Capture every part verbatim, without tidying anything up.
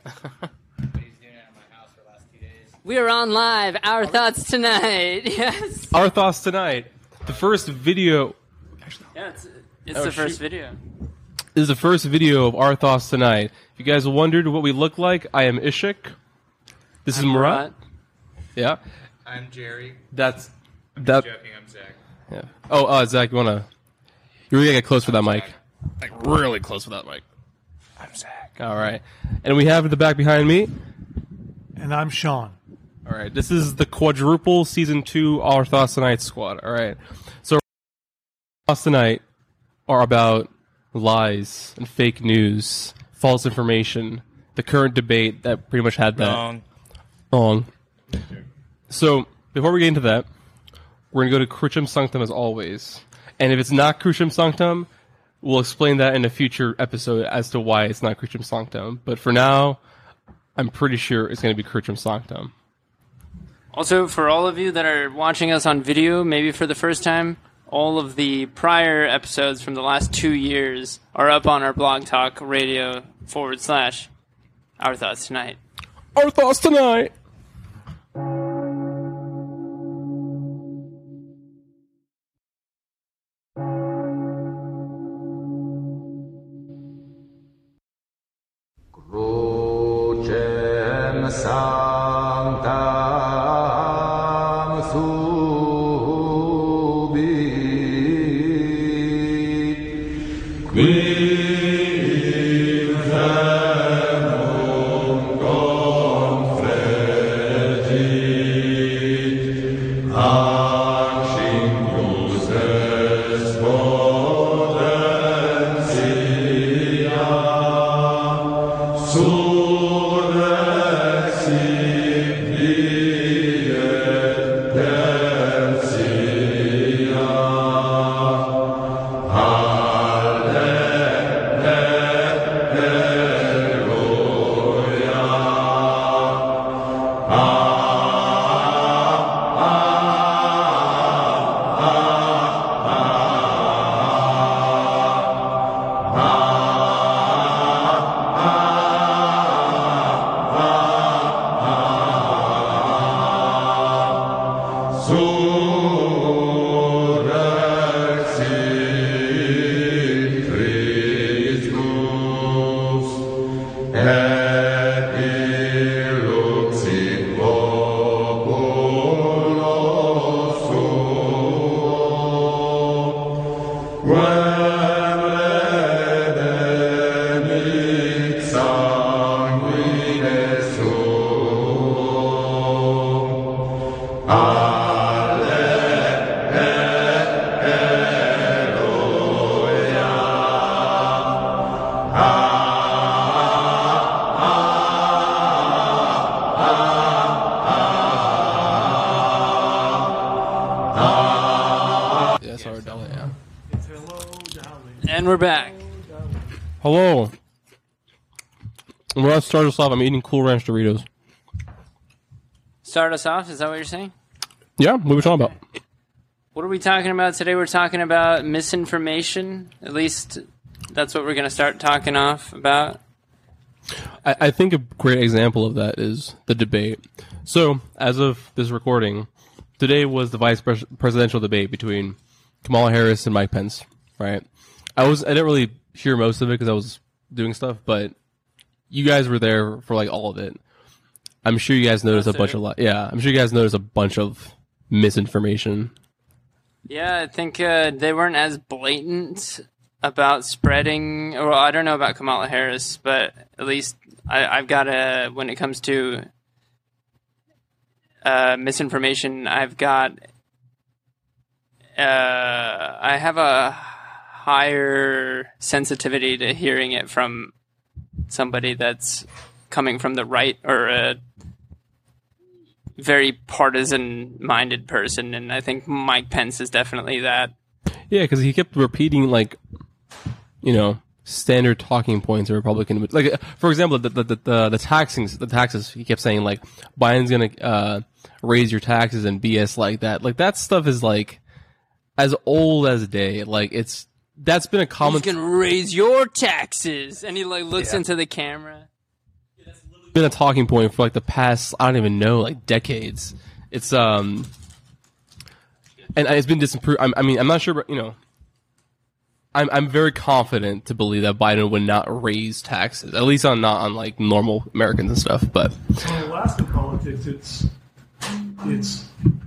We are on live. Our thoughts tonight. Yes. Our thoughts tonight. The first video. Yeah, it's, it's Oh, the first shoot. video. This is the first video of Our Thoughts Tonight. If you guys wondered what we look like, I am Ishik. This is I'm Murat. Murat. Yeah. I'm Jerry. That's I'm that. joking. I'm Zach. Yeah. Oh, uh, Zach, you wanna? You really gotta get close for that I'm mic. Zach. Like really close for that mic. I'm Zach. All right. And we have in the back behind me. And I'm Sean. All right. This is the quadruple season two Our Thoughts Tonight squad. All right. So, Our Thoughts Tonight are about lies and fake news, false information, the current debate that pretty much had that. Wrong. Wrong. So, before we get into that, we're going to go to Crucium Sanctum as always. And if it's not Crucium Sanctum, we'll explain that in a future episode as to why it's not Crucium Sanctum. But for now, I'm pretty sure it's going to be Crucium Sanctum. Also, for all of you that are watching us on video, maybe for the first time, all of the prior episodes from the last two years are up on our blog talk radio forward slash Our Thoughts Tonight. Our Thoughts Tonight! Crucem sanctam subit, quid semum confregit, ac ingus est potentia, surrexit diet tertia, surrexit Christus, et illuxit populo suo, quem redemit sanguine suo, Yes, our Dolly, yeah. It's hello, darling. And we're back. Hello. We're going to start us off. I'm eating Cool Ranch Doritos. Start us off, is that what you're saying? Yeah, what are we talking about? What are we talking about today? We're talking about misinformation. At least that's what we're going to start talking off about. I, I think a great example of that is the debate. So, as of this recording, today was the vice pres- presidential debate between Kamala Harris and Mike Pence, right? I was I didn't really hear most of it because I was doing stuff, but you guys were there for like all of it. I'm sure you guys noticed Most a bunch of of li- yeah. I'm sure you guys noticed a bunch of misinformation. Yeah, I think uh, they weren't as blatant about spreading. Well, I don't know about Kamala Harris, but at least I, I've got a. When it comes to uh, misinformation, I've got. Uh, I have a higher sensitivity to hearing it from somebody that's coming from the right or a very partisan-minded person, and I think Mike Pence is definitely that. Yeah, because he kept repeating like, you know, standard talking points of Republican. Like, for example, the the the, the taxings, the taxes. He kept saying like Biden's gonna uh, raise your taxes and B S like that. Like that stuff is like as old as day. Like it's that's been a common. He's gonna raise your taxes, and he like looks Yeah. into the camera. Yeah, been a talking point for like the past, I don't even know, like decades. It's um, and it's been disapproved. I mean, I'm not sure, but you know, I'm I'm very confident to believe that Biden would not raise taxes, at least on not on like normal Americans and stuff. But In Alaska politics, it's it's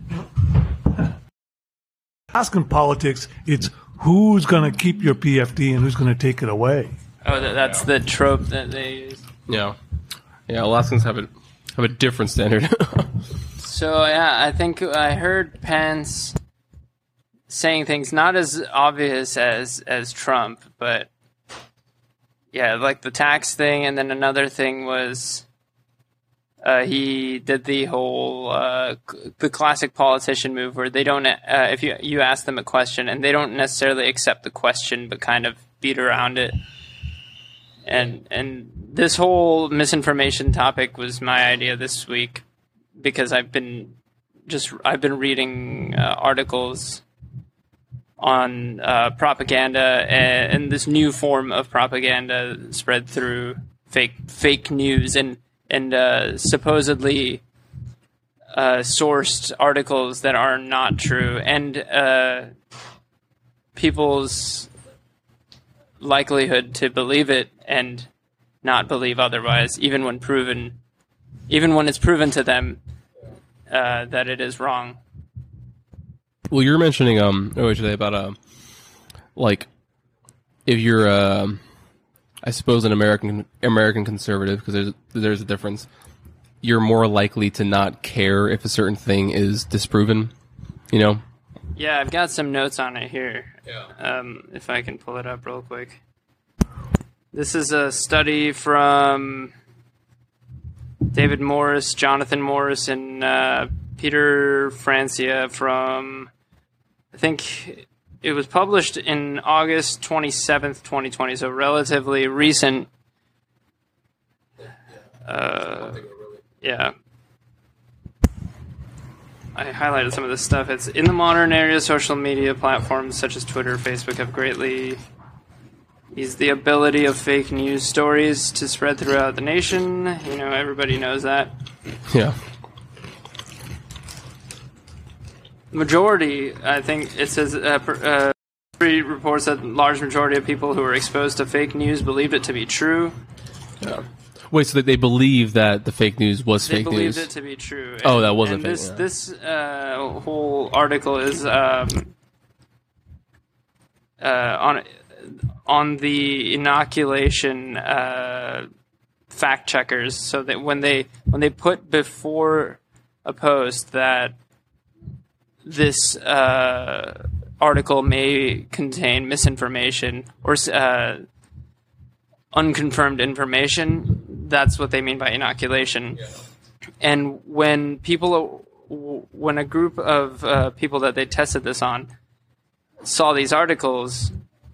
Alaskan politics. It's who's going to keep your P F D and who's going to take it away. Oh, that, that's the trope that they use. yeah, yeah, Alaskans have a have a different standard. So yeah, I think I heard Pence saying things not as obvious as as Trump, but yeah, like the tax thing, and then another thing was uh, he did the whole uh, c- the classic politician move where they don't uh, if you you ask them a question and they don't necessarily accept the question, but kind of beat around it. And and this whole misinformation topic was my idea this week because I've been just I've been reading uh, articles on uh, propaganda and, and this new form of propaganda spread through fake fake news and and uh, supposedly uh, sourced articles that are not true, and uh, people's likelihood to believe it and not believe otherwise, even when proven, even when it's proven to them uh, that it is wrong. Well, you were mentioning um earlier today about uh, like if you're uh, I suppose an American American conservative, because there's there's a difference. You're more likely to not care if a certain thing is disproven. You know. Yeah, I've got some notes on it here. Yeah. Um, if I can pull it up real quick. This is a study from David Morris, Jonathan Morris, and uh, Peter Francia from, I think it was published in August twenty-seventh, twenty twenty, so relatively recent. Uh, yeah. I highlighted some of this stuff. It's in the modern era, social media platforms such as Twitter, Facebook have greatly eased the ability of fake news stories to spread throughout the nation. You know, everybody knows that. Yeah. Majority, I think it says, uh, per, uh, reports that large majority of people who were exposed to fake news believed it to be true. Yeah. Wait, so that they believe that the fake news was They fake believed news? it to be true. And, Oh, that wasn't and fake, this yeah. this uh, whole article is um, uh, on on the inoculation uh, fact checkers. So that when they when they put before a post that this uh, article may contain misinformation or uh, unconfirmed information, that's what they mean by inoculation. Yeah. And when people, when a group of uh, people that they tested this on saw these articles,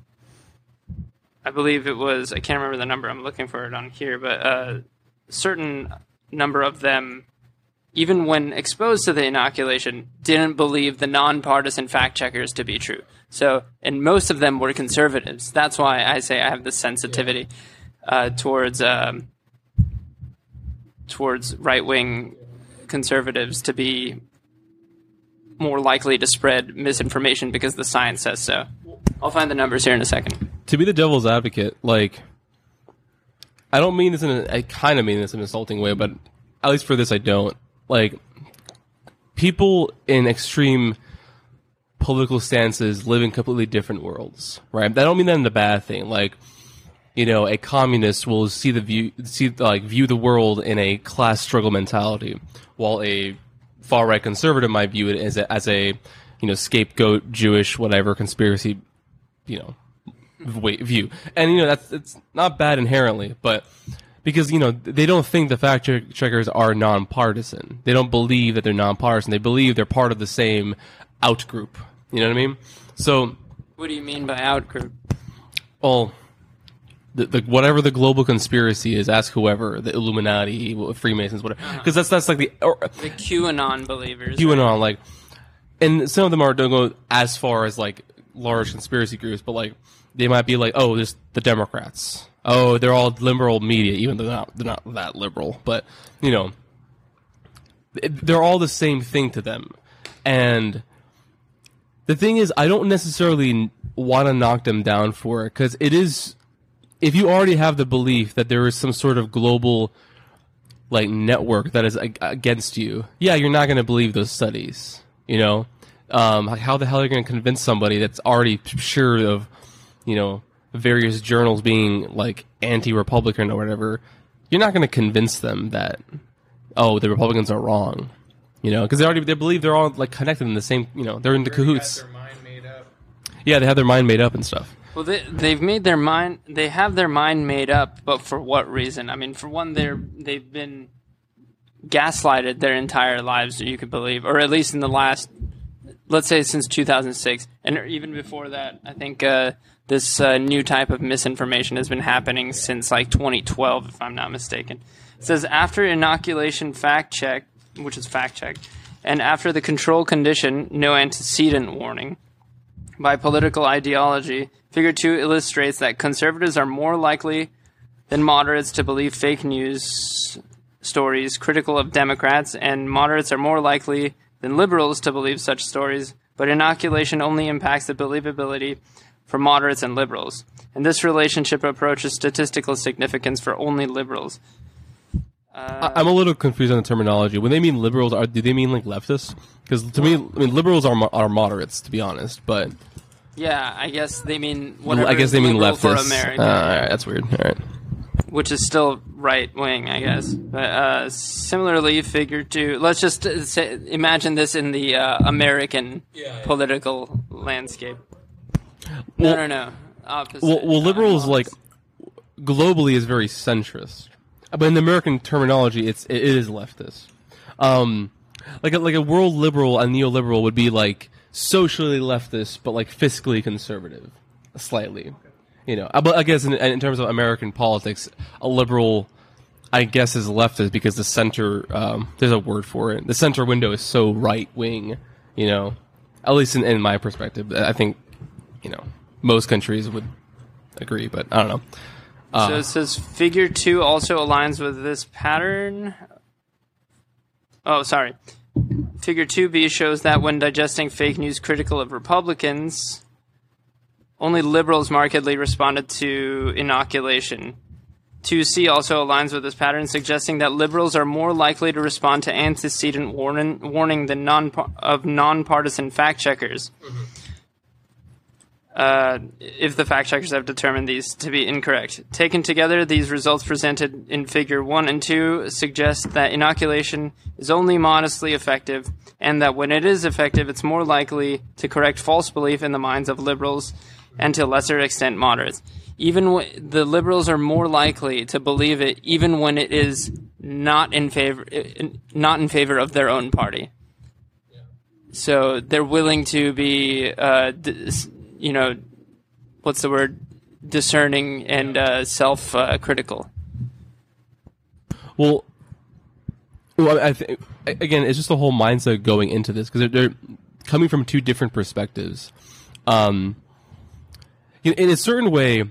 I believe it was, I can't remember the number, I'm looking for it on here, but a certain number of them, even when exposed to the inoculation, didn't believe the nonpartisan fact checkers to be true. So, and most of them were conservatives. That's why I say I have this sensitivity uh, towards um, towards right-wing conservatives to be more likely to spread misinformation because the science says so. I'll find the numbers here in a second. To be the devil's advocate, like, I don't mean this in a, I kind of mean this in an insulting way, but at least for this I don't. Like, people in extreme political stances live in completely different worlds, right? I don't mean that in a bad thing. Like, you know, a communist will see the view, see like view the world in a class struggle mentality, while a far right conservative might view it as a, as a, you know, scapegoat Jewish whatever conspiracy, you know, way, view. And you know that's it's not bad inherently, but because you know they don't think the fact checkers are nonpartisan. They don't believe that they're nonpartisan. They believe they're part of the same out group. You know what I mean? So, What do you mean by out group? well, the, the whatever the global conspiracy is, ask whoever, the Illuminati, Freemasons, whatever, because that's that's like the or, The QAnon believers. QAnon, like, and some of them are don't go as far as like large conspiracy groups, but like they might be like, oh, there's the Democrats. Oh, they're all liberal media, even though they're not, they're not that liberal. But, you know, they're all the same thing to them. And the thing is, I don't necessarily want to knock them down for it, because it is, if you already have the belief that there is some sort of global, like, network that is against you, yeah, you're not going to believe those studies, you know? Um, how the hell are you going to convince somebody that's already sure of, you know, various journals being like anti-Republican or whatever? You're not going to convince them that, oh, the Republicans are wrong, you know, because they already they believe they're all like connected in the same, you know, they're in the cahoots. Got their mind made up. Yeah, they have their mind made up and stuff. Well, they they've made their mind. They have their mind made up, but for what reason? I mean, for one, they're they've been gaslighted their entire lives, you could believe, or at least in the last, let's say, since two thousand six, and even before that. I think uh, this uh, new type of misinformation has been happening since like twenty twelve, if I'm not mistaken. It says after inoculation fact check, which is fact check, and after the control condition, no antecedent warning, by political ideology, Figure two illustrates that conservatives are more likely than moderates to believe fake news stories critical of Democrats, and moderates are more likely than liberals to believe such stories, but inoculation only impacts the believability for moderates and liberals. And this relationship approaches statistical significance for only liberals. Uh, I'm a little confused on the terminology. When they mean liberals, are do they mean like leftists? Because to me, I mean, liberals are are moderates, to be honest. But yeah, I guess they mean whatever. I guess they mean liberal leftists. For America, uh, all right, that's weird. All right. Which is still right wing, I guess. But uh, similarly, figure two. Let's just uh, say, imagine this in the uh, American yeah, yeah. political landscape. Well, no, no, no. Opposite. Well, well liberals, like, globally is very centrist. But in the American terminology, it's it is leftist. Um, like a, like a world liberal, a neoliberal would be like socially leftist, but like fiscally conservative, slightly. Okay. You know, but I guess in, in terms of American politics, a liberal, I guess, is leftist because the center, um, there's a word for it. The center window is so right wing. You know, at least in, in my perspective, I think, you know, most countries would agree, but I don't know. Uh, so it says figure two also aligns with this pattern. Oh, sorry. Figure two B shows that when digesting fake news critical of Republicans, only liberals markedly responded to inoculation. two C also aligns with this pattern, suggesting that liberals are more likely to respond to antecedent warning, warning than non of nonpartisan fact-checkers. Mm-hmm. Uh, if the fact-checkers have determined these to be incorrect. Taken together, these results presented in Figure one and two suggest that inoculation is only modestly effective, and that when it is effective, it's more likely to correct false belief in the minds of liberals and to a lesser extent moderates. Even w- the liberals are more likely to believe it, even when it is not in favor, not in favor of their own party. Yeah. So they're willing to be, uh, d- you know, what's the word? Discerning and uh, self-critical. Uh, well, well, I think again, it's just the whole mindset going into this because they're, they're coming from two different perspectives. Um. In a certain way,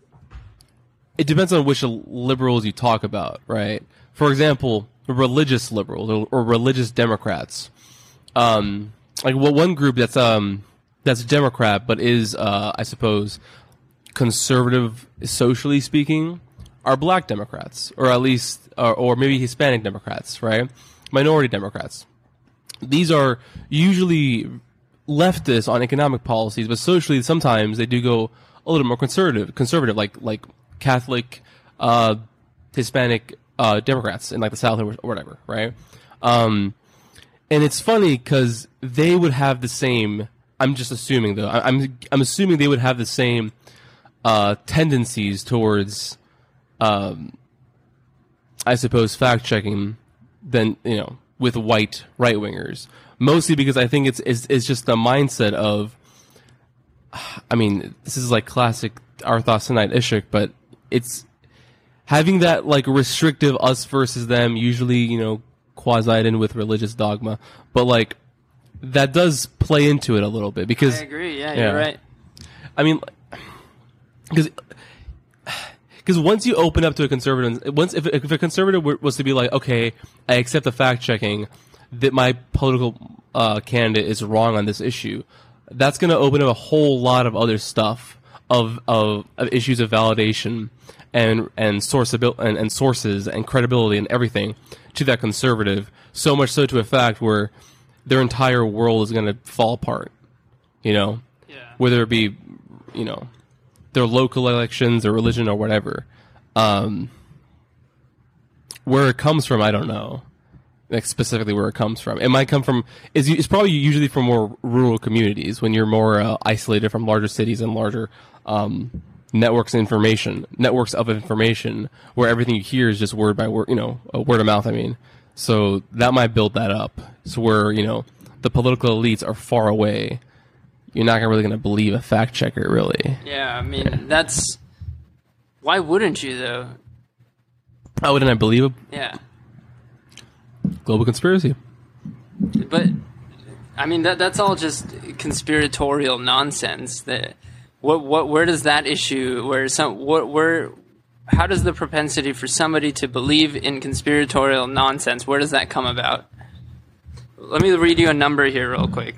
it depends on which liberals you talk about, right? For example, religious liberals or, or religious Democrats. Um, like well, one group that's um that's Democrat but is uh, I suppose conservative socially speaking are Black Democrats, or at least or, or maybe Hispanic Democrats, right? Minority Democrats. These are usually leftists on economic policies, but socially sometimes they do go a little more conservative, conservative like like Catholic, uh, Hispanic uh, Democrats in like the South or whatever, right? Um, and it's funny because they would have the same. I'm just assuming though. I'm I'm assuming they would have the same uh, tendencies towards, um, I suppose, fact checking than you know with white right wingers. Mostly because I think it's, it's it's just the mindset of, I mean, this is like classic Our Thoughts Tonight Ishik, but it's having that like restrictive us versus them, usually, you know, quasi-in with religious dogma, but like that does play into it a little bit because I agree. Yeah, yeah. you're right. I mean, because because once you open up to a conservative, once if if a conservative were- was to be like, okay, I accept the fact checking that my political uh, candidate is wrong on this issue, that's going to open up a whole lot of other stuff of of, of issues of validation and and sourceabil- and, and sources and credibility and everything to that conservative. So much so to a fact where their entire world is going to fall apart. You know, Yeah. whether it be, you know, their local elections or religion or whatever. Um, where it comes from, I don't know. Like specifically where it comes from. It might come from, it's, it's probably usually from more rural communities when you're more uh, isolated from larger cities and larger um, networks of information, networks of information, where everything you hear is just word by word, you know, uh, word of mouth, I mean. So that might build that up. So where, you know, the political elites are far away, you're not really going to believe a fact checker, really. Yeah, I mean, that's... Why wouldn't you, though? Why wouldn't I believe a Yeah. global conspiracy? But, I mean, that that's all just conspiratorial nonsense. That what what where does that issue where some what where how does the propensity for somebody to believe in conspiratorial nonsense, where does that come about? Let me read you a number here real quick.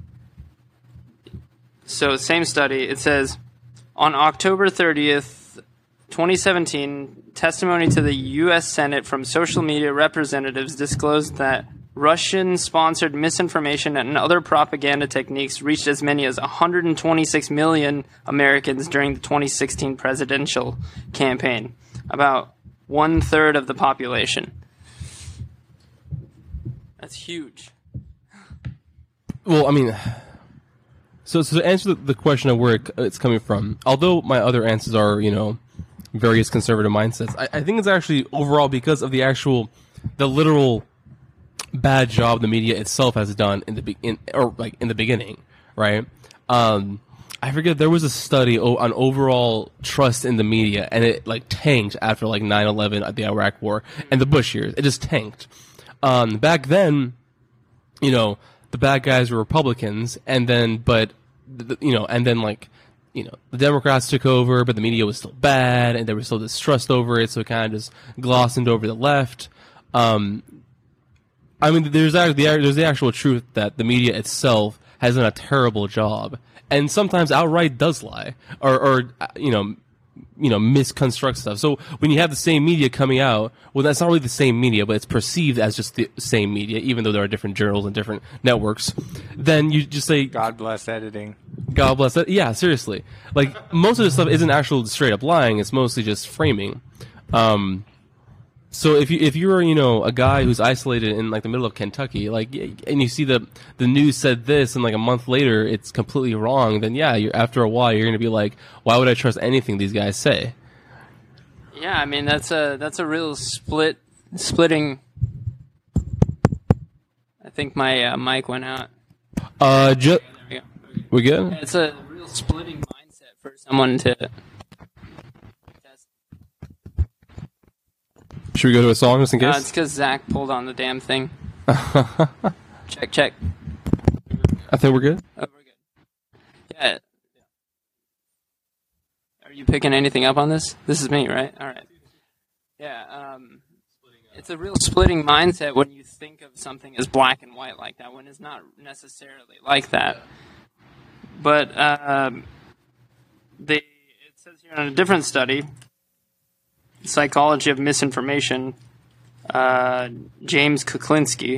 So, same study, it says, on October thirtieth, twenty seventeen, testimony to the U S Senate from social media representatives disclosed that Russian-sponsored misinformation and other propaganda techniques reached as many as one hundred twenty-six million Americans during the twenty sixteen presidential campaign, about one-third of the population. That's huge. Well, I mean, so, so to answer the, the question of where it, it's coming from, although my other answers are, you know, various conservative mindsets, I, I think it's actually overall because of the actual, the literal bad job the media itself has done in the be- in, or like in the beginning, right? Um, I forget, there was a study o- on overall trust in the media, and it like tanked after like nine eleven, the Iraq War, and the Bush years. It just tanked. Um, back then, you know, the bad guys were Republicans, and then, but, the, you know, and then like, you know, the Democrats took over, but the media was still bad, and there was still distrust over it, so it kind of just glossened over the left. Um, I mean, there's actually, there's the actual truth that the media itself has done a terrible job, and sometimes outright does lie, or, or you know, you know, misconstruct stuff. So when you have the same media coming out, well, that's not really the same media, but it's perceived as just the same media, even though there are different journals and different networks. Then you just say, God bless editing. God bless that. Yeah, seriously. Like, most of this stuff isn't actual straight up lying. It's mostly just framing. Um, so if you if you're you know a guy who's isolated in like the middle of Kentucky, like, and you see the the news said this, and like a month later it's completely wrong, then yeah, you're, after a while you're gonna be like, why would I trust anything these guys say? Yeah, I mean, that's a that's a real split splitting. I think my uh, mic went out. Uh, ju- Yeah. we good? It's a real splitting mindset for someone to test. Should we go to a song just in Uh, case? it's because Zach pulled on the damn thing. check, check. I think we're good. Oh, we're good. Yeah. Are you picking anything up on this? This is me, right? All right. Yeah. Um, it's a real splitting mindset when you think of something as black and white like that, when it's not necessarily like that. But um, they, it says here in a different study, Psychology of Misinformation, uh, James Kuklinski.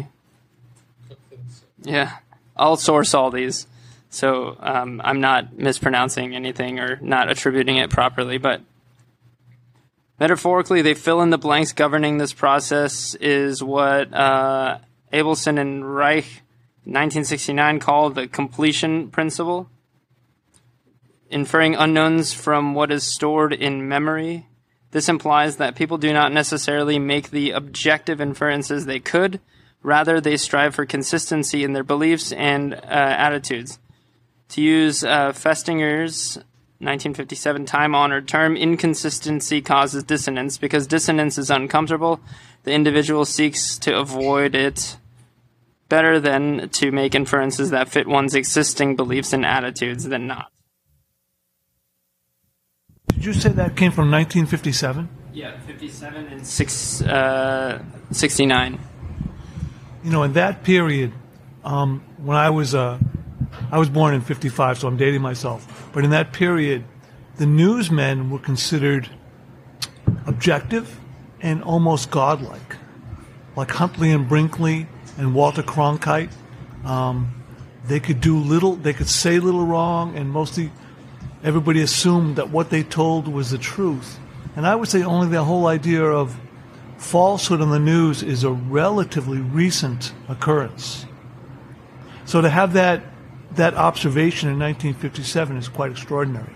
Yeah, I'll source all these, so um, I'm not mispronouncing anything or not attributing it properly, but metaphorically, they fill in the blanks governing this process is what uh, Abelson and Reich in nineteen sixty-nine called the completion principle, inferring unknowns from what is stored in memory. This implies that people do not necessarily make the objective inferences they could. Rather, they strive for consistency in their beliefs and uh, attitudes. To use uh, Festinger's nineteen fifty-seven time-honored term, inconsistency causes dissonance. Because dissonance is uncomfortable, the individual seeks to avoid it better than to make inferences that fit one's existing beliefs and attitudes than not. Did you say that came from nineteen fifty-seven? Yeah, fifty-seven and six, uh, sixty-nine. You know, in that period, um, when I was uh, I was born in fifty-five, so I'm dating myself. But in that period, the newsmen were considered objective and almost godlike, like Huntley and Brinkley and Walter Cronkite. Um, they could do little, they could say little wrong, and mostly everybody assumed that what they told was the truth. And I would say only the whole idea of falsehood on the news is a relatively recent occurrence. So to have that that observation in nineteen fifty-seven is quite extraordinary.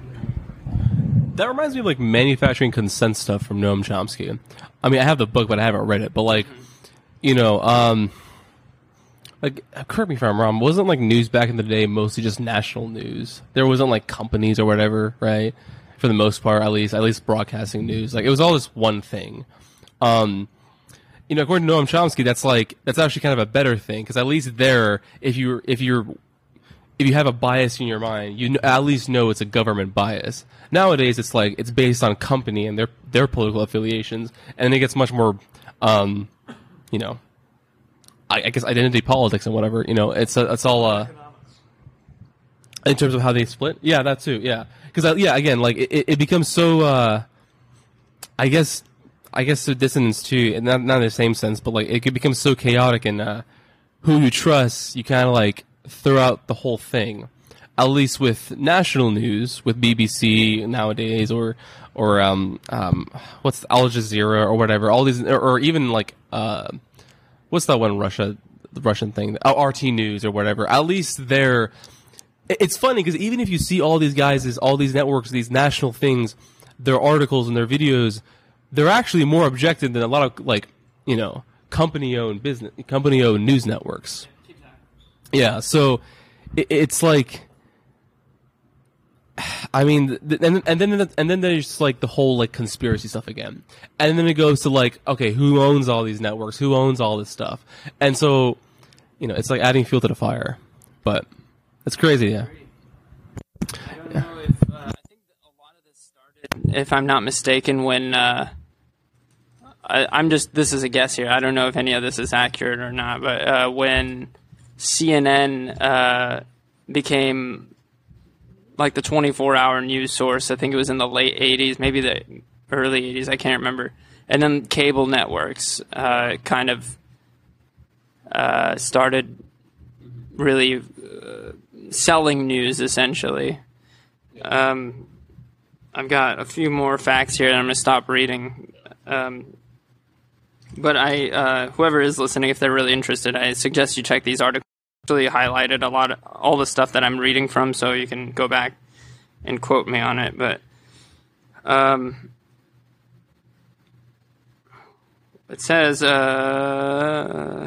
That reminds me of like manufacturing consent stuff from Noam Chomsky. I mean, I have the book, but I haven't read it. But like, you know, um, like correct me if I'm wrong. Wasn't like news back in the day mostly just national news? There wasn't like companies or whatever, right? For the most part, at least, at least broadcasting news. Like it was all this one thing. Um, you know, according to Noam Chomsky, that's like that's actually kind of a better thing because at least there, if you if you're if you have a bias in your mind, you at least know it's a government bias. Nowadays, it's like it's based on company and their their political affiliations, and it gets much more, um, you know, I, I guess identity politics and whatever. You know, it's a, it's all uh, in terms of how they split. Yeah, that too. Yeah, because yeah, again, like it, it becomes so. Uh, I guess. I guess the dissonance too, and not not in the same sense, but like it could become so chaotic, and uh, who you trust, you kind of like throw out the whole thing. At least with national news, with B B C nowadays, or or um um what's Al Jazeera or whatever, all these, or, or even like uh what's that one Russia the Russian thing, oh, R T News or whatever. At least they're. It's funny because even if you see all these guys, is all these networks, these national things, their articles and their videos. They're actually more objective than a lot of, like, you know, company-owned business, company-owned news networks. Yeah, so it, it's like, I mean, and and then and then there's like the whole like conspiracy stuff again, and then it goes to like, okay, who owns all these networks? Who owns all this stuff? And so, you know, it's like adding fuel to the fire, but it's crazy, yeah. I don't know if uh, I think a lot of this started, if I'm not mistaken, when. Uh, I, I'm just, this is a guess here. I don't know if any of this is accurate or not, but uh, when C N N uh, became like the twenty-four hour news source, I think it was in the late eighties, maybe the early eighties, I can't remember. And then cable networks uh, kind of uh, started really uh, selling news, essentially. Um, I've got a few more facts here, and I'm going to stop reading. Um, But I, uh, whoever is listening, if they're really interested, I suggest you check these articles. Actually highlighted a lot of all the stuff that I'm reading from, so you can go back and quote me on it. But um, it says uh,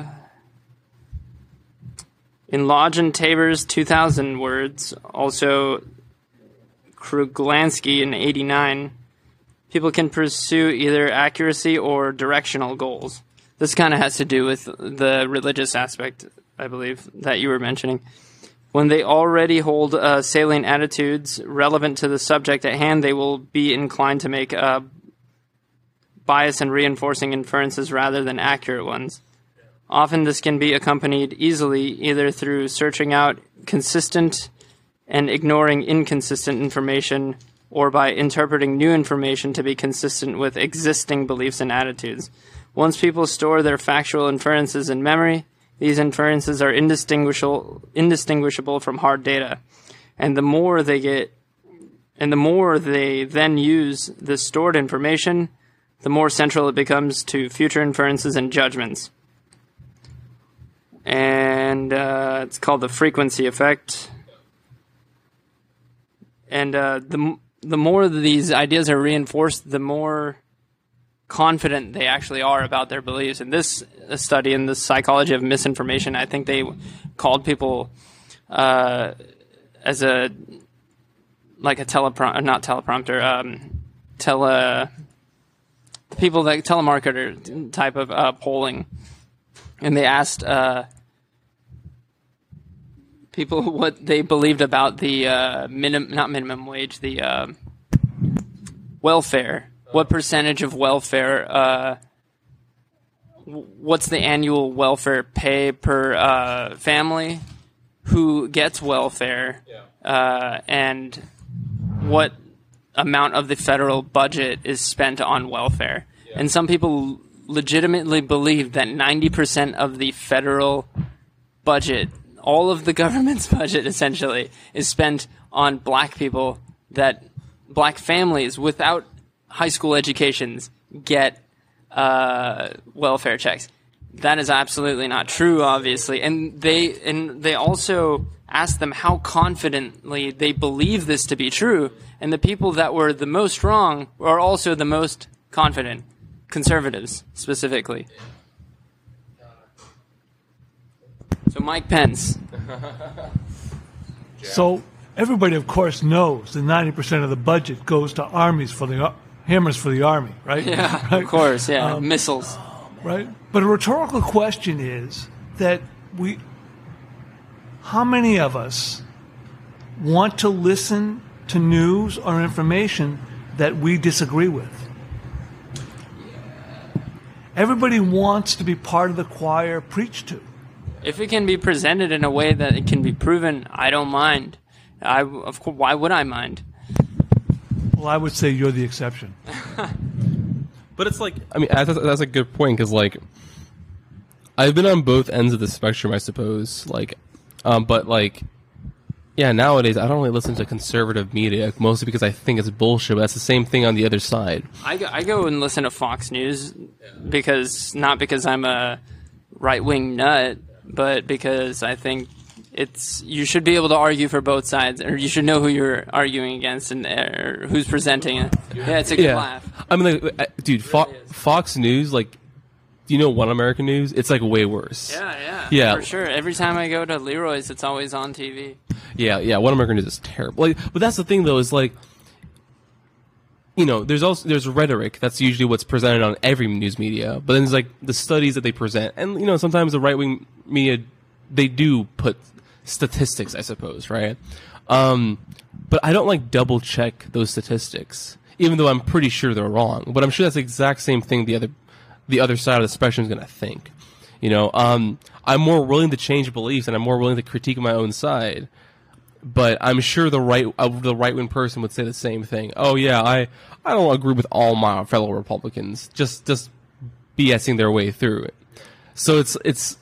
in Lodge and Tabor's two thousand words, also Kruglansky in eighty-nine. People can pursue either accuracy or directional goals. This kind of has to do with the religious aspect, I believe, that you were mentioning. When they already hold uh, salient attitudes relevant to the subject at hand, they will be inclined to make uh, bias and reinforcing inferences rather than accurate ones. Often this can be accompanied easily either through searching out consistent and ignoring inconsistent information, or by interpreting new information to be consistent with existing beliefs and attitudes. Once people store their factual inferences in memory, these inferences are indistinguishable, indistinguishable from hard data. And the more they get, and the more they then use the stored information, the more central it becomes to future inferences and judgments. And uh, it's called the frequency effect. And uh, the the more these ideas are reinforced, the more confident they actually are about their beliefs. In this study, in the psychology of misinformation, I think they called people uh, as a like a teleprompter, not teleprompter, um, tele the people that telemarketer type of uh, polling, and they asked uh, people what they believed about the uh, minim not minimum wage, the uh, welfare. What percentage of welfare? Uh, what's the annual welfare pay per uh, family? Who gets welfare? Uh, and what amount of the federal budget is spent on welfare? And some people legitimately believe that ninety percent of the federal budget, all of the government's budget essentially, is spent on black people, that black families without high school educations get uh, welfare checks. That is absolutely not true, obviously. And they and they also asked them how confidently they believe this to be true. And the people that were the most wrong are also the most confident. Conservatives, specifically. So Mike Pence. So everybody, of course, knows that ninety percent of the budget goes to armies for the hammers for the army, right? Yeah, right? of course, yeah. Um, Missiles. Right? But a rhetorical question is that we, how many of us want to listen to news or information that we disagree with? Everybody wants to be part of the choir preached to. If it can be presented in a way that it can be proven, I don't mind. I, of course, why would I mind? Well, I would say you're the exception. But it's like, I mean, that's, that's a good point, because, like, I've been on both ends of the spectrum, I suppose. Like, um, but, like, yeah, nowadays I don't really listen to conservative media, mostly because I think it's bullshit, but that's the same thing on the other side. I go, I go and listen to Fox News because, not because I'm a right-wing nut, but because I think it's, you should be able to argue for both sides, or you should know who you're arguing against and or who's presenting it. Yeah, it's a good Yeah. laugh. I mean, like, I- dude, Fo- Fox News, like, do you know One American News? It's, like, way worse. Yeah, yeah, Yeah. for sure. Every time I go to Leroy's, it's always on T V. Yeah, yeah, One American News is terrible. Like, but that's the thing, though, is, like, you know, there's also, there's rhetoric. That's usually what's presented on every news media. But then there's, like, the studies that they present. And, you know, sometimes the right-wing media, they do put statistics, I suppose, right? Um, but I don't, like, double-check those statistics, even though I'm pretty sure they're wrong. But I'm sure that's the exact same thing the other the other side of the spectrum is going to think. You know, um, I'm more willing to change beliefs, and I'm more willing to critique my own side. But I'm sure the right uh, the right-wing person would say the same thing. Oh, yeah, I, I don't agree with all my fellow Republicans. Just just BSing their way through it. So it's it's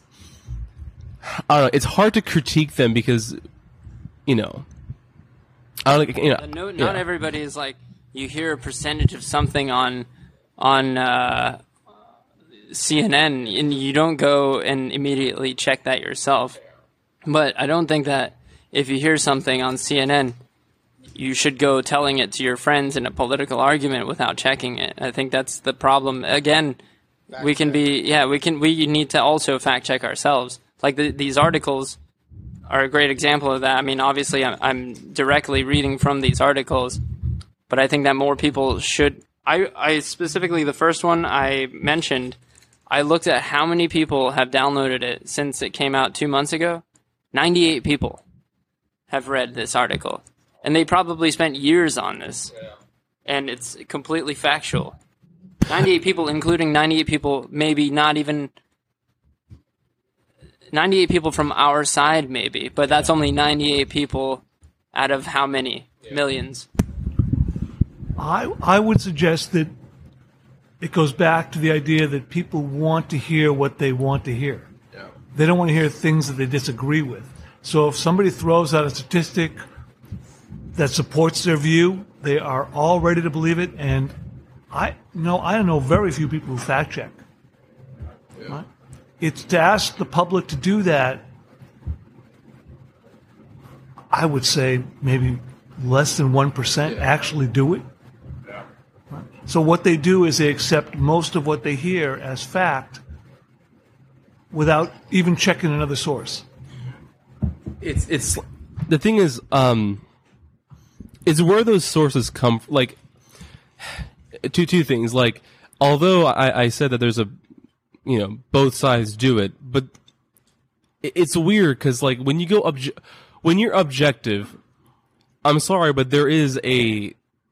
I don't know. It's hard to critique them because, you know, I don't you know. Uh, no, not yeah. everybody is like, you hear a percentage of something on on uh, C N N, and you don't go and immediately check that yourself. But I don't think that if you hear something on C N N, you should go telling it to your friends in a political argument without checking it. I think that's the problem. Again, we can be, yeah, we can, we need to also fact check ourselves. Like the, these articles are a great example of that. I mean, obviously I'm, I'm directly reading from these articles, but I think that more people should. I, I specifically, the first one I mentioned, I looked at how many people have downloaded it since it came out two months ago. ninety-eight people have read this article, and they probably spent years on this, and it's completely factual. ninety-eight people, including ninety-eight people, maybe not even ninety-eight people from our side, maybe, but that's only ninety-eight people out of how many? Millions. I I would suggest that it goes back to the idea that people want to hear what they want to hear. Yeah. They don't want to hear things that they disagree with. So if somebody throws out a statistic that supports their view, they are all ready to believe it. And I know I know very few people who fact check. Right? It's to ask the public to do that. I would say maybe less than one percent actually do it. Right? So what they do is they accept most of what they hear as fact without even checking another source. It's it's the thing is um it's where those sources come from. Like two two things. Like although I, I said that there's a you know both sides do it, but it, it's weird because like when you go obje- when you're objective, I'm sorry, but there is a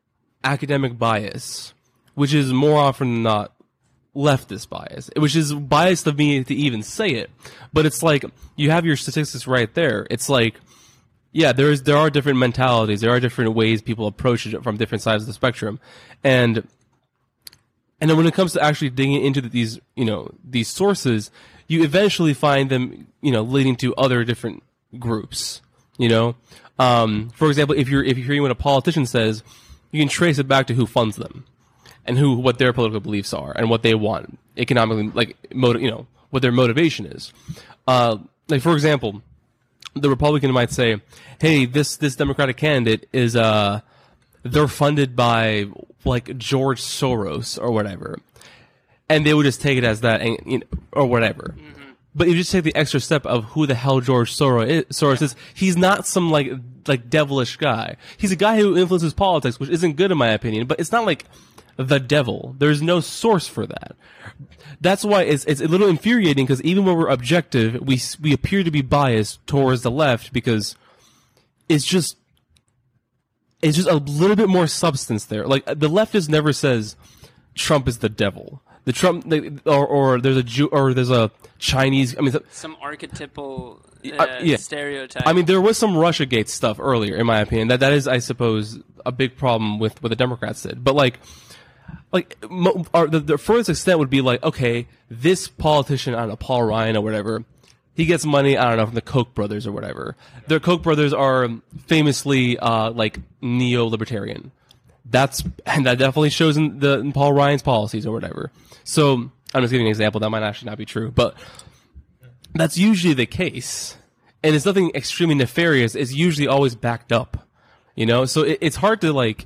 academic bias, which is more often than not leftist bias, which is biased of me to even say it. But it's like, you have your statistics right there. It's like, yeah, there is there are different mentalities, there are different ways people approach it from different sides of the spectrum, and and then when it comes to actually digging into these, you know, these sources, you eventually find them, you know, leading to other different groups. You know, um, for example, if you're if you're hearing what a politician says, you can trace it back to who funds them, and who what their political beliefs are, and what they want economically, like motiv- you know, what their motivation is. Uh, like for example, the Republican might say, "Hey, this this Democratic candidate is uh, they're funded by like George Soros or whatever," and they would just take it as that, and, you know, or whatever. Mm-hmm. But if you just take the extra step of who the hell George Soros is, Soros is, he's not some like like devilish guy. He's a guy who influences politics, which isn't good in my opinion. But it's not like the devil. There's no source for that. That's why it's it's a little infuriating, because even when we're objective, we we appear to be biased towards the left, because it's just it's just a little bit more substance there. Like, the leftist never says Trump is the devil. The Trump or or there's a Jew or there's a Chinese. I mean, some archetypal uh, uh, yeah. stereotype. I mean, there was some RussiaGate stuff earlier, in my opinion. That that is, I suppose, a big problem with what the Democrats did. But like. Like, mo- or the, the furthest extent would be like, okay, this politician, I don't know, Paul Ryan or whatever, he gets money, I don't know, from the Koch brothers or whatever. Their Koch brothers are famously, uh, like, neo-libertarian. That's, and that definitely shows in the, in Paul Ryan's policies or whatever. So, I'm just giving an example, that might actually not be true, but that's usually the case. And it's nothing extremely nefarious, it's usually always backed up. You know? So it, it's hard to, like,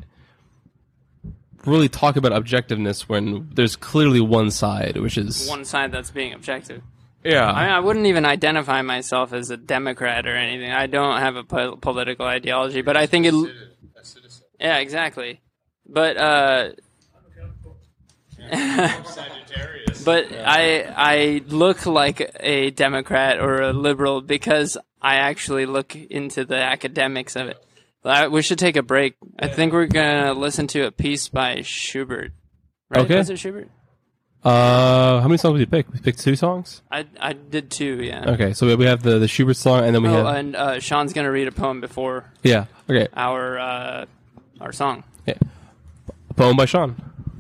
really talk about objectiveness when there's clearly one side, which is one side that's being objective. Yeah, I mean, I wouldn't even identify myself as a Democrat or anything. I don't have a po- political ideology, but I think it. A citizen. Yeah, exactly. But uh, Sagittarius. but I I look like a Democrat or a liberal because I actually look into the academics of it. Uh, we should take a break. I think we're gonna listen to a piece by Schubert. Right? Okay. Was it Schubert? Uh, how many songs did you pick? We picked two songs. I I did two. Yeah. Okay, so we have the the Schubert song, and then we Oh, have and uh, Sean's gonna read a poem before yeah. Okay, our uh, our song. yeah. A poem by Sean.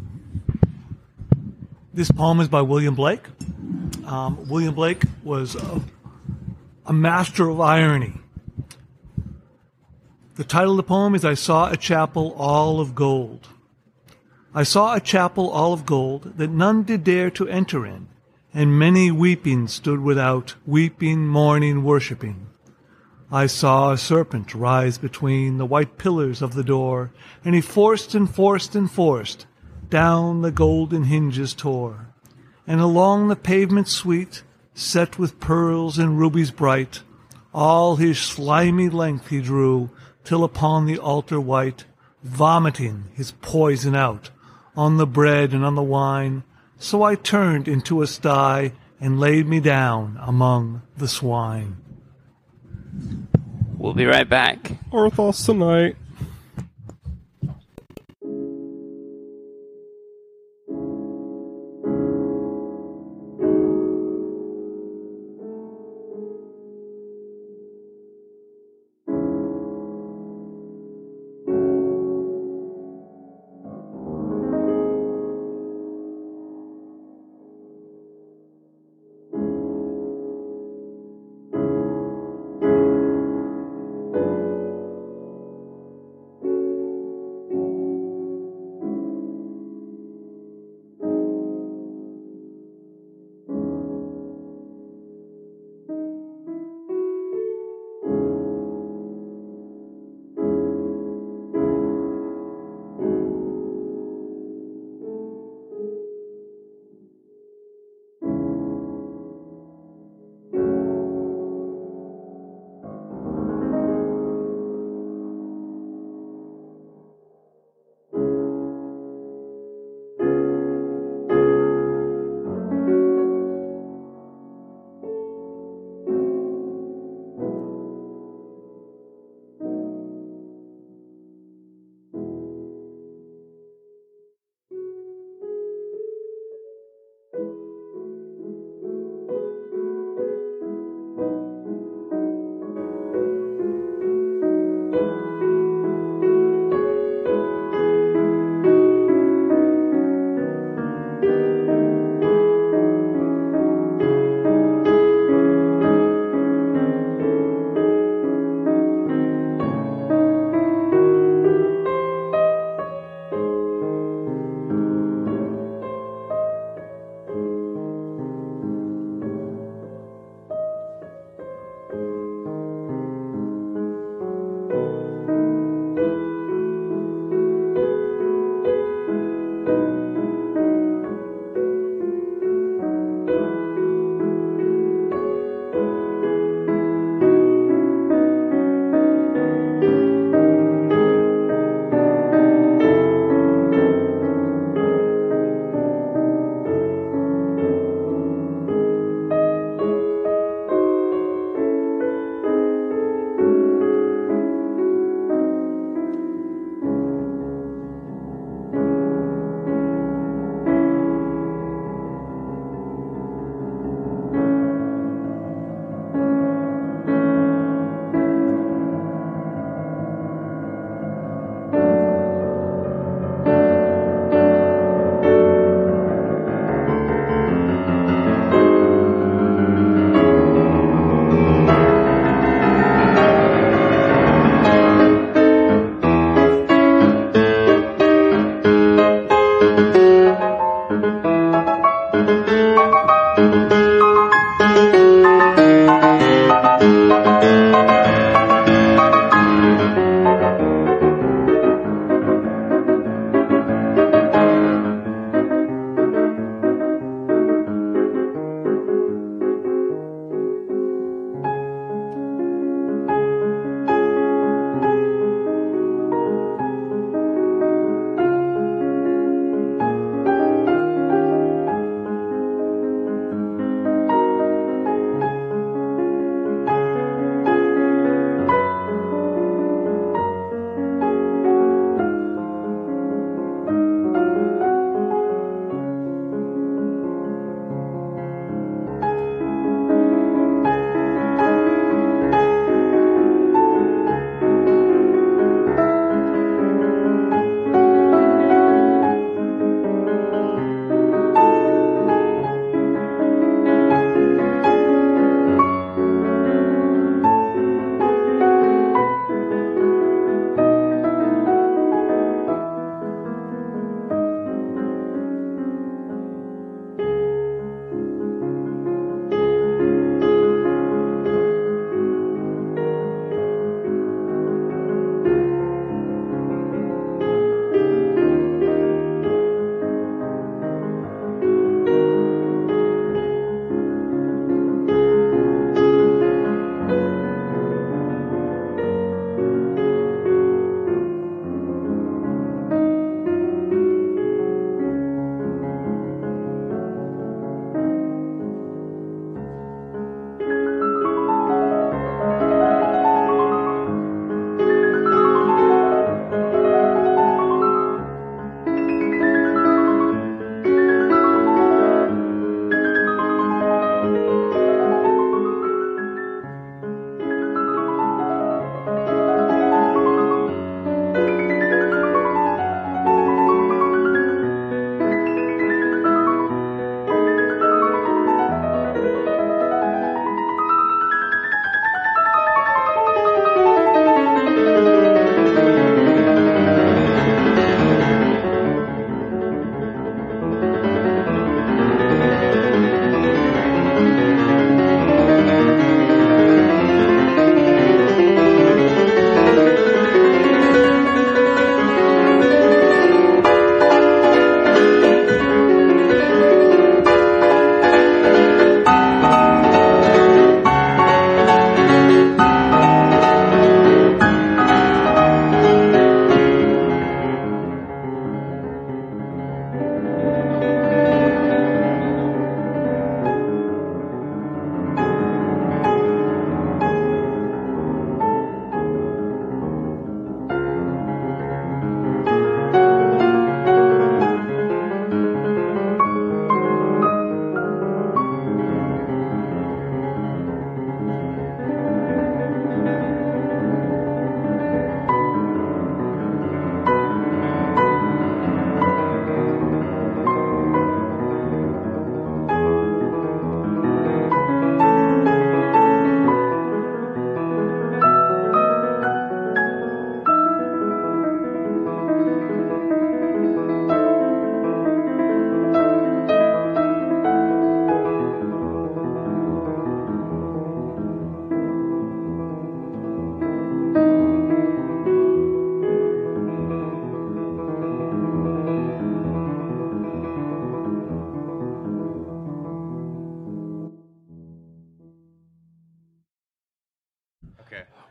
This poem is by William Blake. Um, William Blake was a, a master of irony. The title of the poem is I Saw a Chapel All of Gold. I saw a chapel all of gold that none did dare to enter in, and many weeping stood without, weeping, mourning, worshipping. I saw a serpent rise between the white pillars of the door, and he forced and forced and forced, down the golden hinges tore, and along the pavement sweet, set with pearls and rubies bright, all his slimy length he drew, till upon the altar white, vomiting his poison out, on the bread and on the wine, so I turned into a sty, and laid me down among the swine. We'll be right back. Orthos tonight.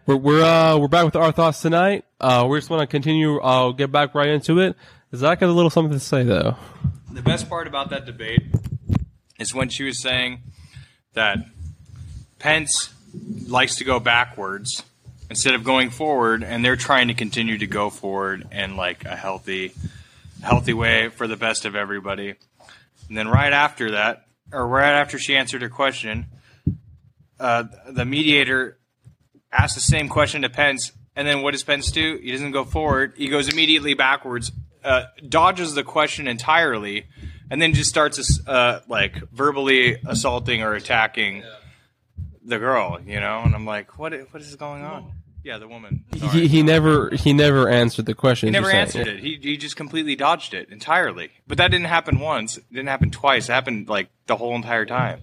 we're we're uh, we're back with our thoughts tonight. Uh, we just want to continue. I'll get back right into it. Zach has a little something to say though. The best part about that debate is when she was saying that Pence likes to go backwards instead of going forward, and they're trying to continue to go forward in like a healthy, healthy way for the best of everybody. And then right after that, or right after she answered her question, uh, the mediator asked the same question to Pence, and then what does Pence do? He doesn't go forward. He goes immediately backwards, uh, dodges the question entirely, and then just starts uh, like verbally assaulting or attacking yeah. the girl, you know. And I'm like, what? What is going on? Yeah, the woman. Sorry. He he never he never answered the question. He never answered it. He he just completely dodged it entirely. But that didn't happen once. It didn't happen twice. It happened like the whole entire time.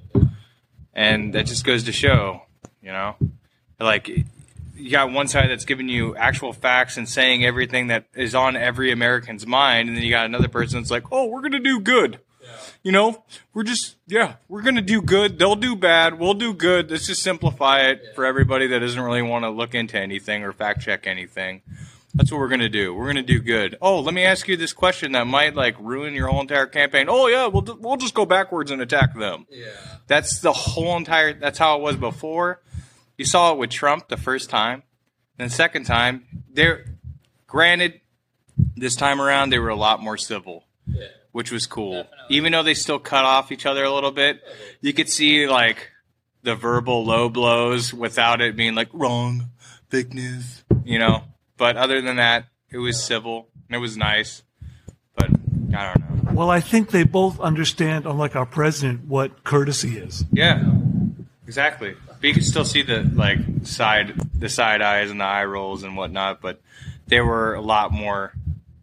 And that just goes to show, you know, like you got one side that's giving you actual facts and saying everything that is on every American's mind, and then you got another person that's like, oh, we're gonna do good. Yeah. You know, we're just, yeah, we're going to do good. They'll do bad. We'll do good. Let's just simplify it yeah. for everybody that doesn't really want to look into anything or fact check anything. That's what we're going to do. We're going to do good. Oh, let me ask you this question that might like ruin your whole entire campaign. Oh yeah, we'll we'll just go backwards and attack them. Yeah. That's the whole entire, that's how it was before. You saw it with Trump the first time. And the second time, they're, granted, this time around, they were a lot more civil. Yeah. Which was cool. Definitely. Even though they still cut off each other a little bit, you could see like the verbal low blows without it being like wrong, fake news, you know. But other than that, it was civil and it was nice. But I don't know. Well, I think they both understand, unlike our president, what courtesy is. Yeah, exactly. But you could still see the like side, the side eyes and the eye rolls and whatnot. But they were a lot more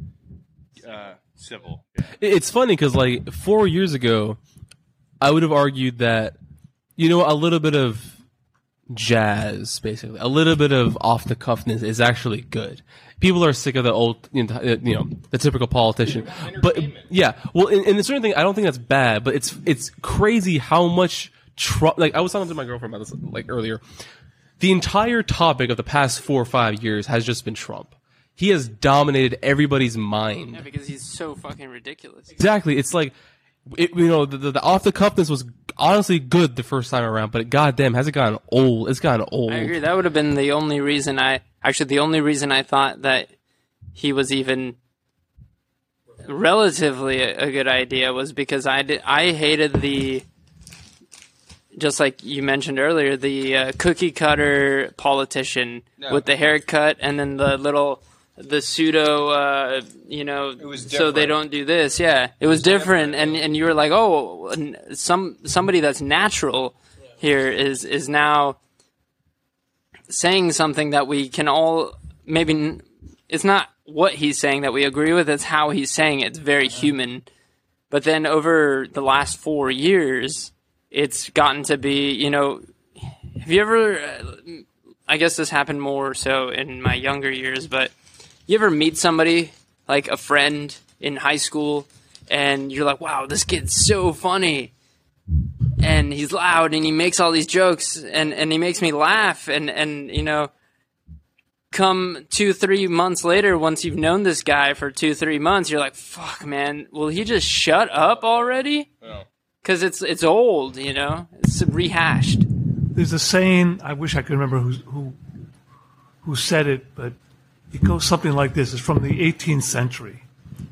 uh, civil. It's funny because, like, four years ago, I would have argued that, you know, a little bit of jazz, basically, a little bit of off-the-cuffness is actually good. People are sick of the old, you know, you know the typical politician. But, yeah, well, in, in a certain thing, I don't think that's bad, but it's it's crazy how much Trump, like, I was talking to my girlfriend about this, like, earlier. The entire topic of the past four or five years has just been Trump. He has dominated everybody's mind. Yeah, because he's so fucking ridiculous. Exactly. It's like, it, you know, the, the, the off-the-cuffness was honestly good the first time around, but goddamn, has it gotten old? It's gotten old. I agree. That would have been the only reason I, actually the only reason I thought that he was even relatively a, a good idea was because I, did, I hated the, just like you mentioned earlier, the uh, cookie-cutter politician no. with the haircut and then the little... the pseudo, uh, you know, so they don't do this. Yeah, it was different, and and you were like, oh, some somebody that's natural here is is now saying something that we can all maybe. It's not what he's saying that we agree with; it's how he's saying it. It's very human. But then over the last four years, it's gotten to be, you know, have you ever? I guess this happened more so in my younger years, but. You ever meet somebody, like a friend in high school, and you're like, wow, this kid's so funny, and he's loud, and he makes all these jokes, and, and he makes me laugh, and, and, you know, come two, three months later, once you've known this guy for two, three months, you're like, fuck, man, will he just shut up already? Because it's, it's old, you know? It's rehashed. There's a saying, I wish I could remember who, who, who said it, but... it goes something like this. It's from the eighteenth century.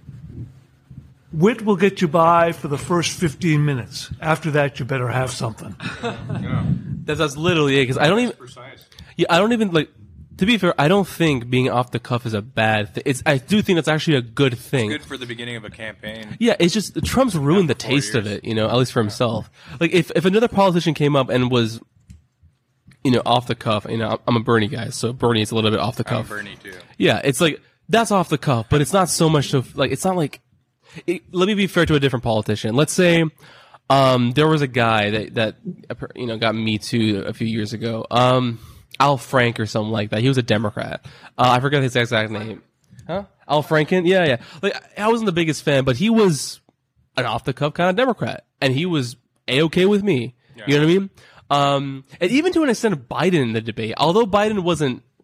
Wit will get you by for the first fifteen minutes. After that, you better have something. Yeah. That's, that's literally it. Because I don't even. Yeah, I don't even like. To be fair, I don't think being off the cuff is a bad thing. It's, I do think that's actually a good thing. It's good for the beginning of a campaign. Yeah, it's just Trump's ruined the taste years. of it. You know, at least for himself. Like if if another politician came up and was. You know, off the cuff. You know, I'm a Bernie guy, so Bernie is a little bit off the cuff. I'm Bernie too. Yeah, it's like that's off the cuff, but it's not so much of like it's not like. It, let me be fair to a different politician. Let's say, um, there was a guy that that you know got Me Too a few years ago. Um, Al Frank or something like that. He was a Democrat. Uh, I forget his exact name. Huh? Al Franken? Yeah, yeah. Like I wasn't the biggest fan, but he was an off the cuff kind of Democrat, and he was a-okay with me. Yeah. You know what I mean? Um, and even to an extent, Biden in the debate, although Biden wasn't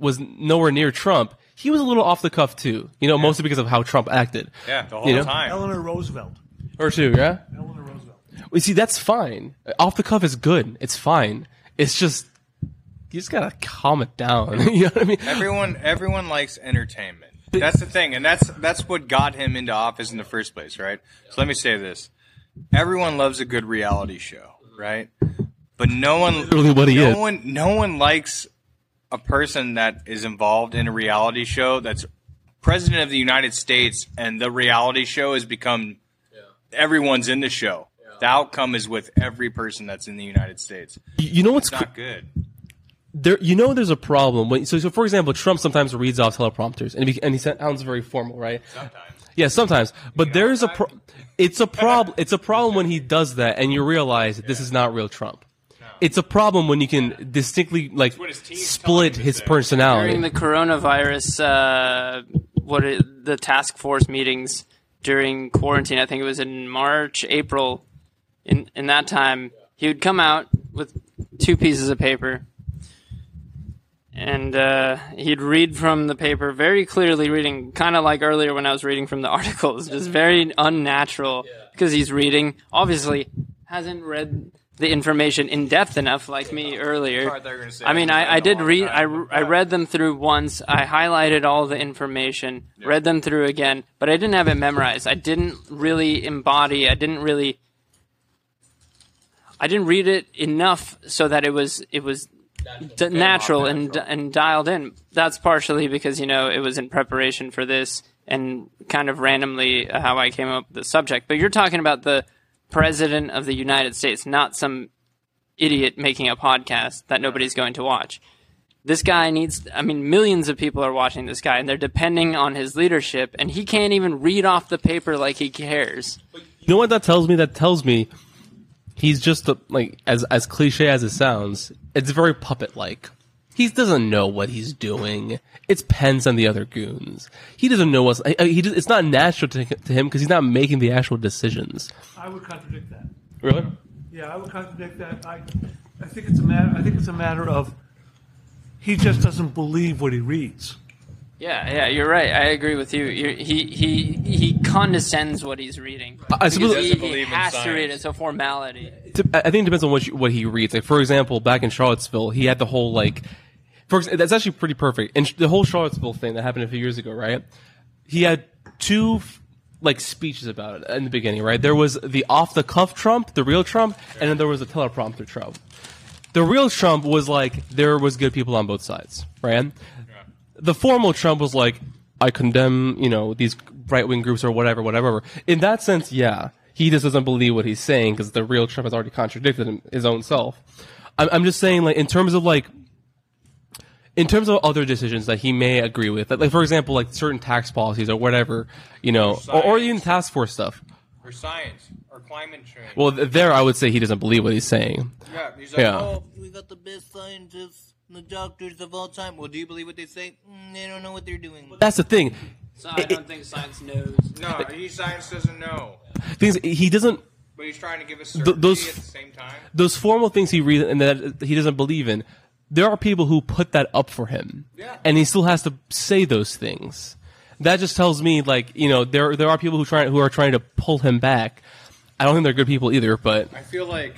was nowhere near Trump, he was a little off the cuff too. You know, mostly because of how Trump acted. Yeah, the whole You know? time. Eleanor Roosevelt. Or two, yeah. Eleanor Roosevelt. Well, see, that's fine. Off the cuff is good. It's fine. It's just you just gotta calm it down. You know what I mean? Everyone, everyone likes entertainment. That's the thing, and that's that's what got him into office in the first place, right? So let me say this: everyone loves a good reality show, right? But no one, Literally what he no is. one, no one likes a person that is involved in a reality show that's president of the United States, and the reality show has become everyone's in the show. The outcome is with every person that's in the United States. You know what's It's not good. there? You know, there's a problem. When, so, so for example, Trump sometimes reads off teleprompters, and he, and he sounds very formal, right? Sometimes. Yeah, sometimes. But there is a pro- it's a problem. It's a problem when he does that, and you realize that this is not real Trump. It's a problem when you can distinctly like what his team's split telling him to his say. personality. During the coronavirus, uh, what it, the task force meetings during quarantine, I think it was in March, April. In in that time, he would come out with two pieces of paper, and uh, he'd read from the paper very clearly, reading kind of like earlier when I was reading from the articles, just very unnatural because he's reading. Obviously, hasn't read the information in depth enough, like me earlier. I thought you were gonna say I mean, he's I, read I a did long read. I, time. I read them through once. I highlighted all the information, read them through again, but I didn't have it memorized. I didn't really embody. I didn't really. I didn't read it enough so that it was it was d- natural and and dialed in. That's partially because you know it was in preparation for this and kind of randomly how I came up with the subject. But you're talking about the president of the United States, not some idiot making a podcast that nobody's going to watch. This guy needs, I mean, millions of people are watching this guy, and they're depending on his leadership, and he can't even read off the paper like he cares. You know what that tells me? That tells me he's just a, like as as cliche as it sounds. It's very puppet like. He doesn't know what he's doing. It's Pence and the other goons. He doesn't know what's. I- I- He, it's not natural to, to him because he's not making the actual decisions. I would contradict that. Really? Yeah, I would contradict that. I, I think it's a matter. I think it's a matter of he just doesn't believe what he reads. Yeah, yeah, you're right. I agree with you. You're, he he he condescends what he's reading. I suppose- Because he, Doesn't he believe in has to science. read it. It's a formality. I think it depends on what you, what he reads. Like for example, back in Charlottesville, he had the whole like. For ex- that's actually pretty perfect. And sh- the whole Charlottesville thing that happened a few years ago, right? He had two like speeches about it in the beginning, right? There was the off the cuff Trump, the real Trump, and then there was the teleprompter Trump. The real Trump was like there was good people on both sides, right? The formal Trump was like, I condemn, you know, these right wing groups or whatever, whatever. In that sense, yeah, he just doesn't believe what he's saying because the real Trump has already contradicted him, his own self. I'm, I'm just saying, like, in terms of like, in terms of other decisions that he may agree with, like for example, like certain tax policies or whatever, you know, or, or even task force stuff. Or science, or climate change. Well, th- there I would say he doesn't believe what he's saying. yeah, he's like, yeah. oh, we got the best scientists, the doctors of all time. Well, do you believe what they say? Mm, they don't know what they're doing. That's the thing. So I don't think science knows. No, he science doesn't know, Things he doesn't. but he's trying to give us Th- certainty those- at the same time. Those formal things he reads and that he doesn't believe in. There are people who put that up for him, Yeah. and he still has to say those things. That just tells me, like, you know, there there are people who try who are trying to pull him back. I don't think they're good people either, but I feel like,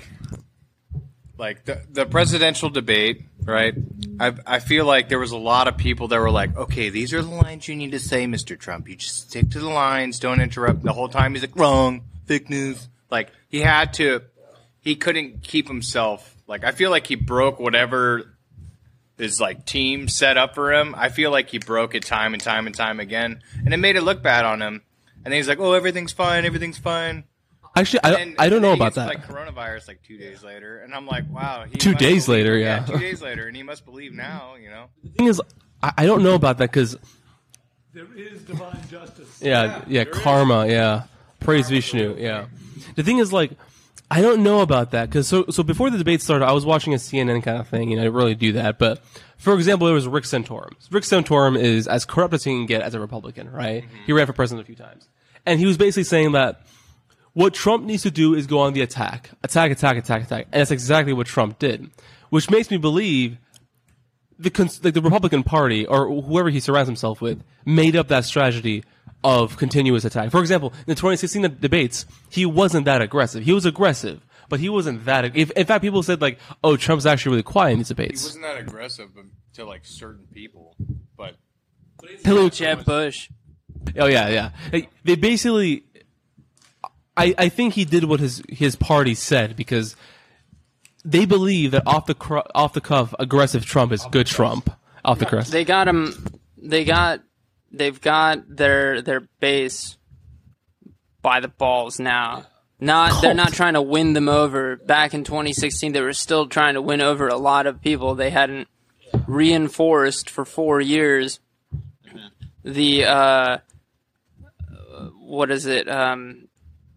like the the presidential debate, right? I I feel like there was a lot of people that were like, okay, these are the lines you need to say, Mister Trump. You just stick to the lines, don't interrupt. The whole time he's like, wrong, fake news. Like he had to, he couldn't keep himself. Like I feel like he broke whatever his like team set up for him. I feel like he broke it time and time and time again, and it made it look bad on him. And then he's like, oh, everything's fine, everything's fine. actually, I, And- I don't and know then he about gets, that. Like coronavirus, like two days later, and I'm like, wow. He Two must days believe- later, yeah. two days later, and he must believe now, you know. The thing is, I, I don't know about that because, There is divine justice. yeah, yeah, karma, yeah, praise Vishnu, yeah. The thing is, like, I don't know about that because so so before the debate started, I was watching a C N N kind of thing, and I didn't really do that. But for example, there was Rick Santorum. Rick Santorum is as corrupt as he can get as a Republican, right? He ran for president a few times, and he was basically saying that what Trump needs to do is go on the attack, attack, attack, attack, attack, and that's exactly what Trump did, which makes me believe the cons- like the Republican Party or whoever he surrounds himself with made up that strategy of continuous attack. For example, in the twenty sixteen debates, he wasn't that aggressive. He was aggressive, but he wasn't that. Ag- if, in fact, people said like, "Oh, Trump's actually really quiet in these He debates." wasn't that aggressive to like certain people, but Hillary, Jeb Bush. oh yeah, yeah. Like, they basically, I I think he did what his his party said because they believe that off the cr- off the cuff, aggressive Trump is good Trump. Off the crust. They got him. They got. They've got their their base by the balls now. Not they're not trying to win them over. Back in twenty sixteen, they were still trying to win over a lot of people. They hadn't reinforced for four years the uh, what is it? Um,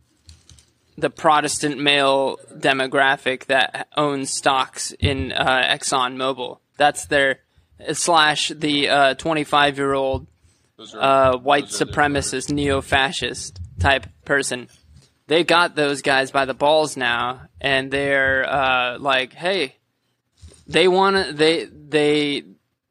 the Protestant male demographic that owns stocks in uh, ExxonMobil. That's their slash the uh, twenty-five-year-old uh, white supremacist, neo-fascist type person. They got those guys by the balls now, and they're uh, like, "Hey, they want they they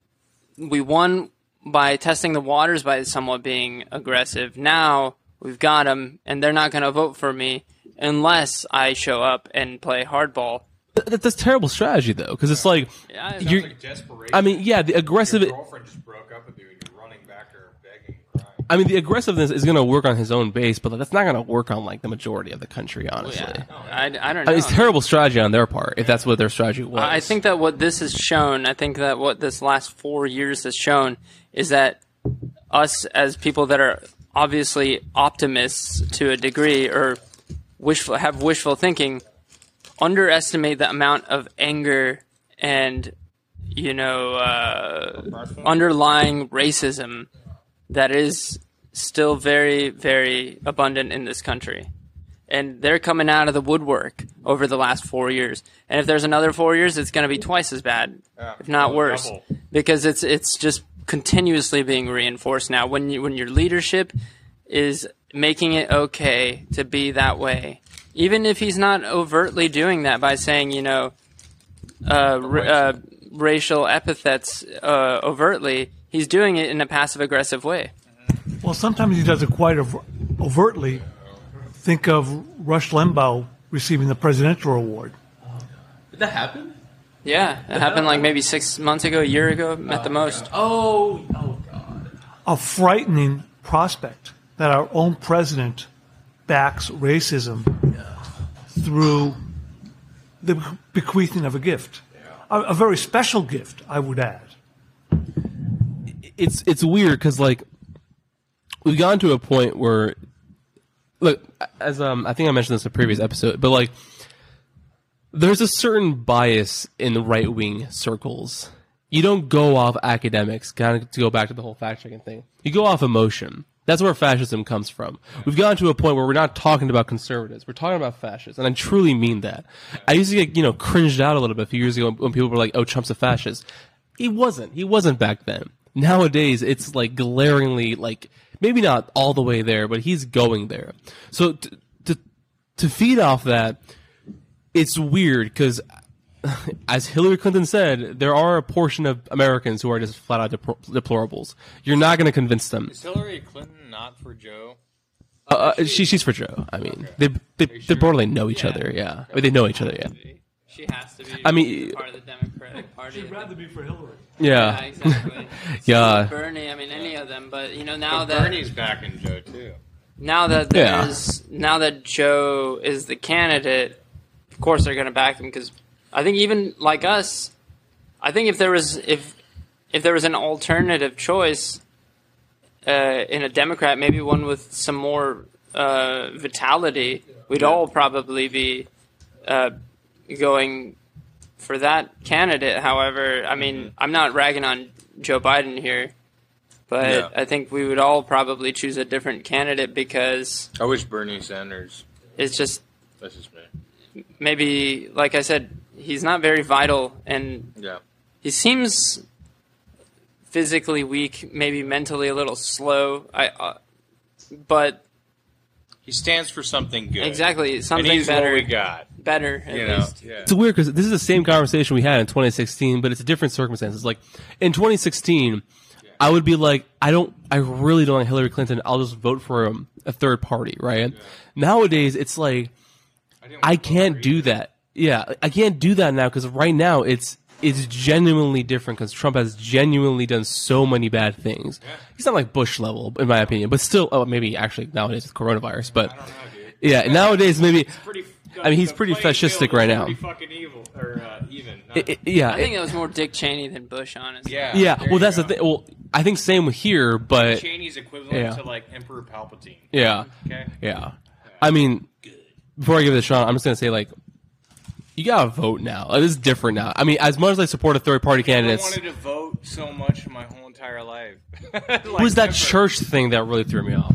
we won by testing the waters by somewhat being aggressive. Now we've got them, and they're not going to vote for me unless I show up and play hardball." That, that's terrible strategy, though, because it's like Yeah, you're. like desperation. I mean, yeah, the aggressive. Your girlfriend just broke up with you, and you're running back to her begging, crying. I mean, the aggressiveness is going to work on his own base, but that's not going to work on like the majority of the country, honestly. yeah. I, I don't I know. mean, it's terrible strategy on their part if that's what their strategy was. I think that what this has shown, I think that what this last four years has shown is that us as people that are obviously optimists to a degree or wishful have wishful thinking underestimate the amount of anger and you know uh, underlying racism that is still very, very abundant in this country. And they're coming out of the woodwork over the last four years. And if there's another four years, it's going to be twice as bad, Yeah, if not well, worse, double. because it's it's just continuously being reinforced now. When you, when your leadership is making it okay to be that way, even if he's not overtly doing that by saying, you know, uh, r- uh, racial epithets uh, overtly, he's doing it in a passive aggressive way. Well, sometimes he does it quite ov- overtly. Think of Rush Limbaugh receiving the presidential award. Did that happen? Yeah, it happened like maybe six months ago, a year ago at the most. Oh, oh God. A frightening prospect that our own president backs racism through the bequeathing of a gift. A, a very special gift, I would add. It's it's weird because like we've gotten to a point where, look, as um I think I mentioned this in a previous episode, but like there's a certain bias in right wing circles. You don't go off academics, kind of to go back to the whole fact checking thing. You go off emotion. That's where fascism comes from. We've gotten to a point where we're not talking about conservatives. We're talking about fascists. And I truly mean that. I used to get, you know, cringed out a little bit a few years ago when people were like, oh, Trump's a fascist. He wasn't. He wasn't back then. Nowadays, it's like glaringly, like, maybe not all the way there, but he's going there. So to, to, to feed off that, it's weird because, as Hillary Clinton said, there are a portion of Americans who are just flat out deplor- deplorables. You're not going to convince them. Is Hillary Clinton not for Joe? Uh, uh, she, she's for Joe. I mean, they they, they sure? borderline know each other. Yeah, I mean, they know each other. Yeah, She has to be. I mean- part of the Democratic Party. She'd rather be for Hillary. Yeah, yeah, exactly. yeah. Bernie, I mean, any of them, but you know now But that Bernie's backing Joe too. now that Yeah. there's now that Joe is the candidate, of course they're going to back him because I think even like us, I think if there was if if there was an alternative choice uh, in a Democrat, maybe one with some more uh, vitality, we'd all probably be uh, going for that candidate. However, I mean, I'm not ragging on Joe Biden here, but Yeah. I think we would all probably choose a different candidate because I wish Bernie Sanders. it's just That's just me. maybe, like I said, he's not very vital, and Yeah. he seems physically weak, maybe mentally a little slow. I, uh, but He stands for something good. Exactly, something and he's better. what we got. Better, at You know? least. Yeah. It's weird because this is the same conversation we had in twenty sixteen, but it's a different circumstances. Like in twenty sixteen, I would be like, I don't, I really don't like Hillary Clinton. I'll just vote for a, a third party, right? Yeah. Nowadays, it's like I, I can't do that. Yeah, I can't do that now because right now it's it's genuinely different because Trump has genuinely done so many bad things. Yeah. He's not like Bush level, in my opinion, but still, oh, maybe actually nowadays with coronavirus, but. I don't know, dude. Yeah, nowadays maybe. Pretty, I mean, he's pretty fascistic right now. Pretty fucking evil, or uh, even. It, it, yeah, I think it was more Dick Cheney than Bush, honestly. Yeah. yeah. there Well, you that's go. the thing. Well, I think same here, but Cheney's equivalent yeah. to like Emperor Palpatine. yeah, Okay. yeah. I mean, before I give it a shot, I'm just gonna say like, you gotta vote now. It is different now. I mean, as much as I support a third party I candidates, wanted to vote so much my whole entire life. Like, it was that never. church thing that really threw me off.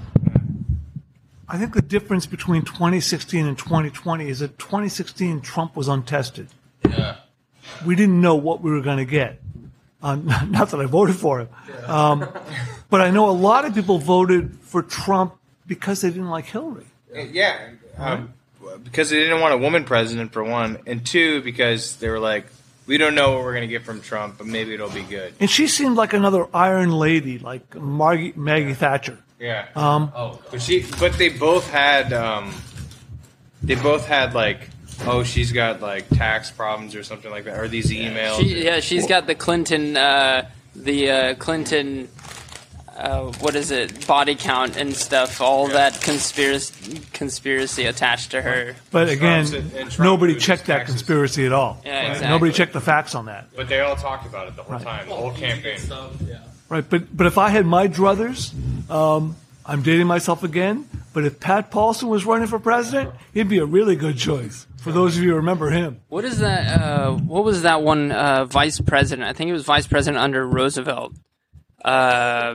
I think the difference between twenty sixteen and twenty twenty is that twenty sixteen Trump was untested. Yeah. We didn't know what we were going to get. Uh, not that I voted for him. Um, but I know a lot of people voted for Trump because they didn't like Hillary. Yeah. Um, because they didn't want a woman president, for one. And two, because they were like, we don't know what we're going to get from Trump, but maybe it'll be good. And she seemed like another Iron Lady, like Margie, Maggie Thatcher. Yeah. Um, oh, but she, but they both had, um, they both had like, oh, she's got like tax problems or something like that, or these emails. She, yeah, she's got the Clinton, uh, the uh, Clinton, uh, what is it, body count and stuff. All Yeah. that conspiracy conspiracy attached to her. But again, Trump's- and Trump nobody loses checked that taxes. conspiracy at all. Yeah, Right? exactly. Nobody checked the facts on that. But they all talked about it the whole Right. time, the whole campaign. Right, but but if I had my druthers, um, I'm dating myself again. But if Pat Paulson was running for president, he'd be a really good choice. For those of you who remember him, What is that? Uh, what was that one uh, vice president? I think it was vice president under Roosevelt. Uh,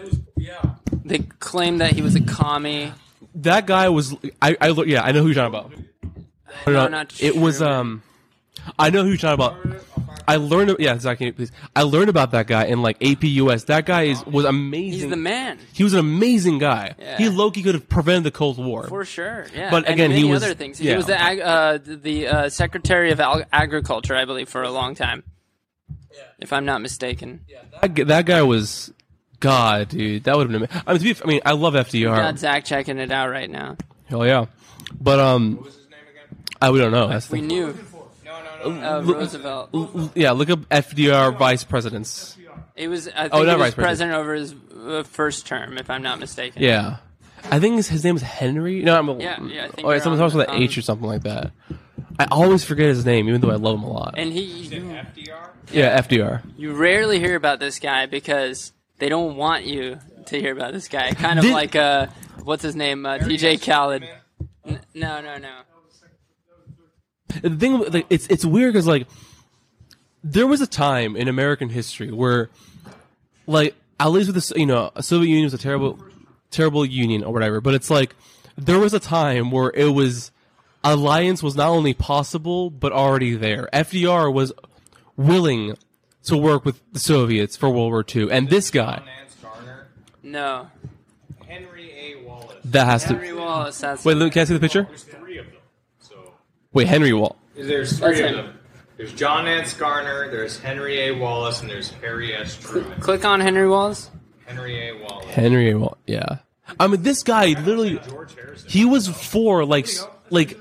they claimed that he was a commie. That guy was. I. I look. Yeah, I know who you're talking about. No, I'm not It was. sure. Um. I know who you're talking about. I learned. Yeah, Zach, can you please. I learned about that guy in like A P U S. That guy is was amazing. He's the man. He was an amazing guy. Yeah. He low-key could have prevented the Cold War. For sure, yeah. But And again, he many was- other things. yeah. He was the ag- uh, the uh, Secretary of Al- Agriculture, I believe, for a long time, if I'm not mistaken. That, g- that guy was. God, dude, that would have been. I mean, to be, I mean, I love F D R. Got Zach checking it out right now. Hell yeah, but um, What was his name again? I we don't know. That's the We knew No, no, no. uh, Roosevelt. L- Yeah, look up F D R vice presidents. It was. I think Oh, he not was vice president over his uh, first term, if I'm not mistaken. Yeah, I think his, his name is Henry. No, I'm. Yeah, yeah, I think Oh, yeah, you're someone on- talks with an um, H or something like that. I always forget his name, even though I love him a lot. And he, you, F D R? yeah, F D R. you rarely hear about this guy because they don't want you to hear about this guy. Kind of Did- like uh, what's his name, uh, D J Khaled. N- no, no, no. The thing, like, it's it's weird because like there was a time in American history where, like, at least with the you know, Soviet Union was a terrible, terrible union or whatever. But it's like there was a time where it was alliance was not only possible but already there. F D R was willing to work with the Soviets for World War Two, and this guy Nance Garner. No. Henry A. Wallace. that has Henry to Wallace, that's wait. Let- Can I see the picture? There's three of them. So Wait, Henry Wall. there's That's three of him. them. There's John Nance Garner, there's Henry A. Wallace, and there's Harry S. Truman. Click on Henry Wallace. Henry A. Wallace. Henry Wall. Yeah. I mean, this guy literally. George Harrison. He was for like s- like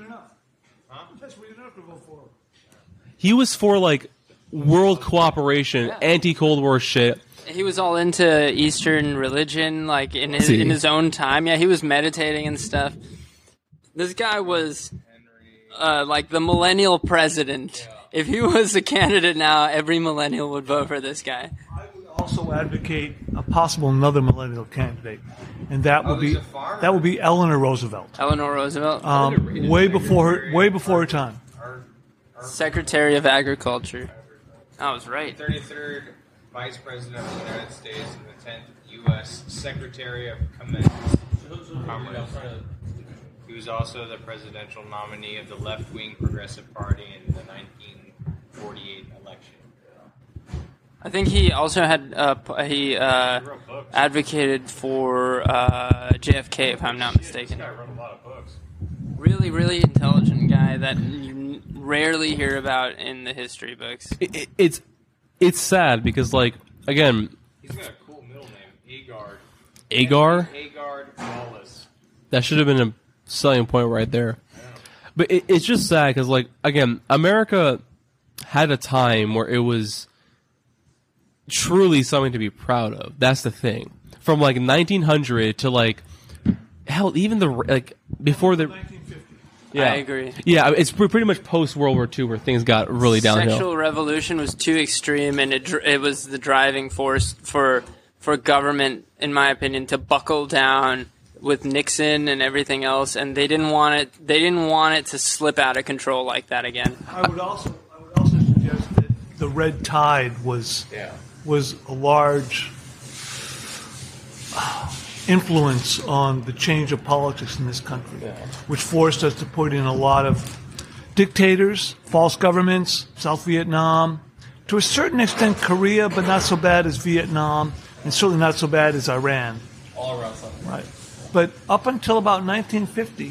he was for like world cooperation, anti Cold War shit. He was all into Eastern religion, like in his See. in his own time. Yeah, he was meditating and stuff. This guy was uh, like the millennial president. If he was a candidate now, every millennial would vote for this guy. I would also advocate a possible another millennial candidate, and that would be he's a farmer. that would be Eleanor Roosevelt. Eleanor Roosevelt, Um, way before her, way before her time. Secretary of Agriculture. I was right. thirty-third Vice President of the United States and the tenth U S Secretary of Commerce. Commerce. He was also the presidential nominee of the left-wing Progressive Party in the nineteen forty-eight election. I think he also had uh, p- he uh, advocated for uh, J F K, if I'm not mistaken. I wrote a lot of books. Really, really intelligent guy that you rarely hear about in the history books. It, it, it's it's sad because, like, again, He's got a cool middle name, Agard. Agar, Agard Wallace. that should have been a selling point right there. But it, it's just sad because, like, again, America had a time where it was truly something to be proud of. That's the thing. From like nineteen hundred to like hell, even the like before the. Yeah, I agree. Yeah, it's pre- pretty much post World War Two where things got really downhill. Sexual revolution was too extreme, and it dr- it was the driving force for for government, in my opinion, to buckle down with Nixon and everything else, and they didn't want it. They didn't want it to slip out of control like that again. I would also, I would also suggest that the red tide was Yeah. was a large influence on the change of politics in this country, which forced us to put in a lot of dictators, false governments, South Vietnam, to a certain extent Korea, but not so bad as Vietnam, and certainly not so bad as Iran. All around something. Right. But up until about nineteen fifty,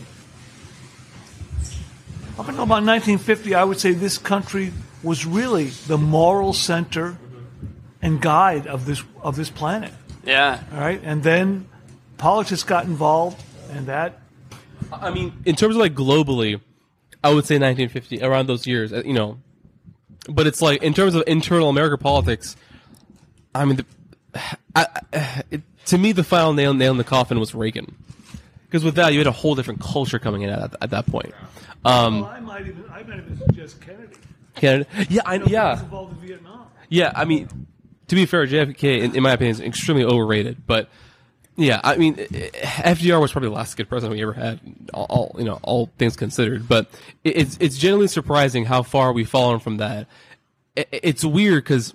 up until about nineteen fifty, I would say this country was really the moral center and guide of this of this planet. Yeah, All right, and then politics got involved, and that I mean, in terms of like globally, I would say nineteen fifty, around those years, uh, you know. But it's like in terms of internal American politics, I mean, the, I, I, it, to me, the final nail nail in the coffin was Reagan, because with that, you had a whole different culture coming in at, at that point. Um, well, I might even I might even suggest Kennedy. Canada, yeah, I, You know, he was yeah, involved in Vietnam. yeah. I mean, to be fair, J F K, in, in my opinion, is extremely overrated. But yeah, I mean, F D R was probably the last good president we ever had, all, all you know, all things considered. But it, it's it's genuinely surprising how far we've fallen from that. It, it's weird because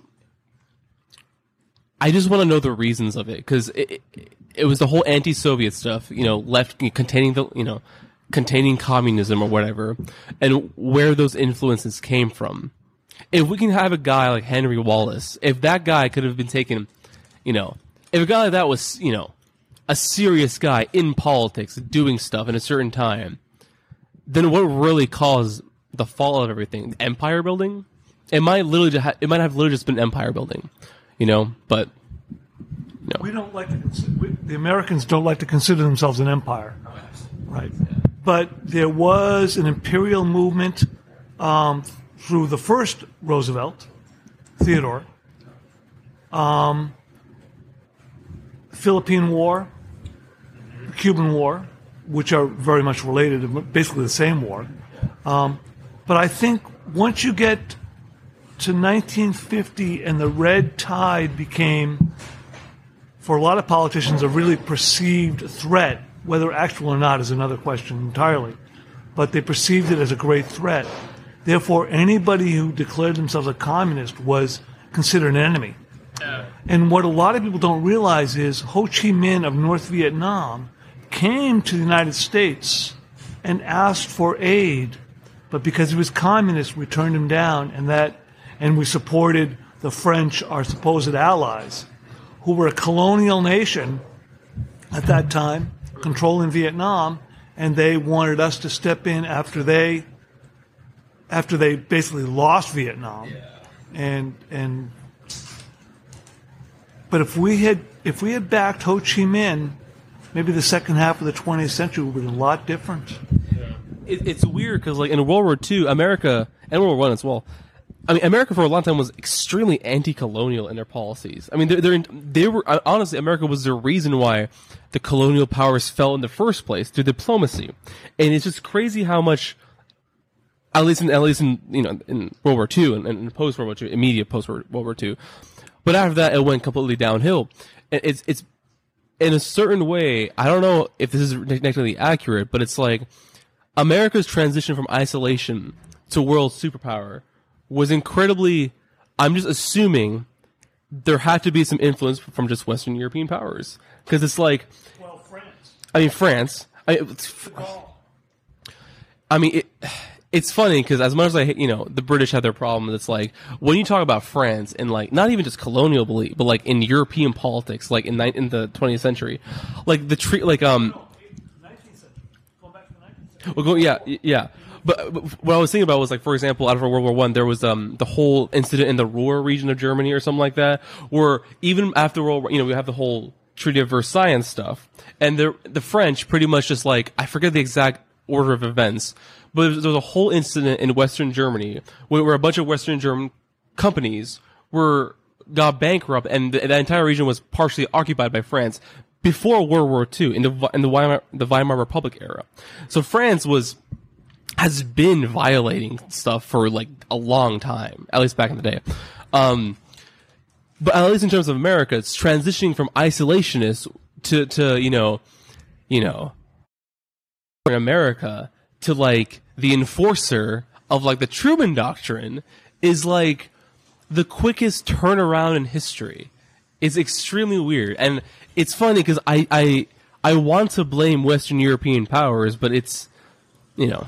I just want to know the reasons of it, because it, it, it was the whole anti-Soviet stuff, you know, left containing the, you know, containing communism or whatever, and where those influences came from. If we can have a guy like Henry Wallace, if that guy could have been taken, you know, if a guy like that was, you know, a serious guy in politics doing stuff in a certain time, then what really caused the fall of everything? Empire building? It might literally just ha- it might have literally just been empire building, you know, but no. We don't like to consider, we, the Americans don't like to consider themselves an empire, right? But there was an imperial movement um, through the first Roosevelt, Theodore, um, Philippine War, the Cuban War, which are very much related, basically the same war. Um, but I think once you get to nineteen fifty and the red tide became, for a lot of politicians, a really perceived threat, whether actual or not is another question entirely, but they perceived it as a great threat. Therefore, anybody who declared themselves a communist was considered an enemy. And what a lot of people don't realize is Ho Chi Minh of North Vietnam came to the United States and asked for aid, but because he was communist, we turned him down, and that, and we supported the French, our supposed allies, who were a colonial nation at that time, controlling Vietnam, and they wanted us to step in after they, after they basically lost Vietnam, and and. But if we had if we had backed Ho Chi Minh, maybe the second half of the twentieth century would have been a lot different. It, it's weird because, like, in World War Two, America, and World War One as well, I mean, America for a long time was extremely anti-colonial in their policies. I mean, they're, they're, they were, honestly, America was the reason why the colonial powers fell in the first place, through diplomacy. And it's just crazy how much, at least in, at least in, you know, in World War Two and, and post-World War Two, immediate post-World War Two, but after that, it went completely downhill. And it's, it's, in a certain way, I don't know if this is technically accurate, but it's like, America's transition from isolation to world superpower was incredibly, I'm just assuming there had to be some influence from just Western European powers. Because it's like, Well, France. I mean, France, I, it's, I mean, it, it's funny because as much as I hate, you know, the British have their problem. It's like when you talk about France and like not even just colonial belief, but like in European politics, like in ni- in the twentieth century, like the tree, like um, well, go, yeah, y- yeah. But, but what I was thinking about was like, for example, out of World War One, there was um the whole incident in the Ruhr region of Germany or something like that, where even after World War, you know, we have the whole Treaty of Versailles and stuff, and the the French pretty much just like I forget the exact order of events, but there was, there was a whole incident in Western Germany where, where a bunch of Western German companies were got bankrupt, and the, that entire region was partially occupied by France before World War Two in the in the Weimar, the Weimar Republic era. So France was has been violating stuff for like a long time, at least back in the day. Um, but at least in terms of America, it's transitioning from isolationist to, to, you know, you know, in America to like the enforcer of like the Truman Doctrine is like the quickest turnaround in history. It's extremely weird. And it's funny because I, I, I want to blame Western European powers, but it's, you know,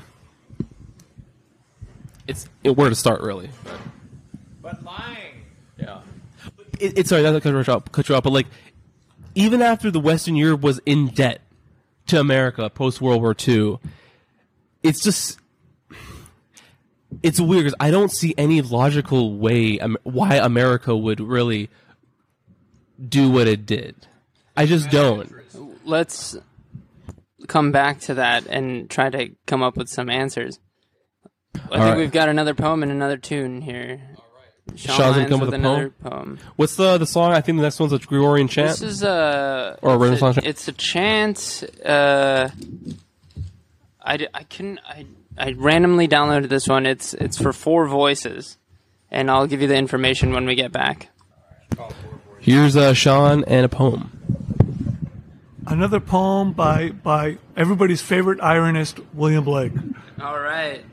it's it, where to start, really. But, But lying. yeah, it, it's sorry, not to cut you off, cut you off, but like even after the Western Europe was in debt to America post World War Two, it's just it's weird because I don't see any logical way um, why America would really do what it did. I just don't. Let's come back to that and try to come up with some answers. I All think right. we've got another poem and another tune here. Sean Sean's gonna Lyons come with with a another poem. What's the the song? I think the next one's a Gregorian chant. This is a Or a it's Renaissance a, chant? it's a chant. Uh, I, d- I couldn't. I I randomly downloaded this one. It's it's for four voices, and I'll give you the information when we get back. Here's uh, Sean and a poem. Another poem by by everybody's favorite ironist, William Blake. All right.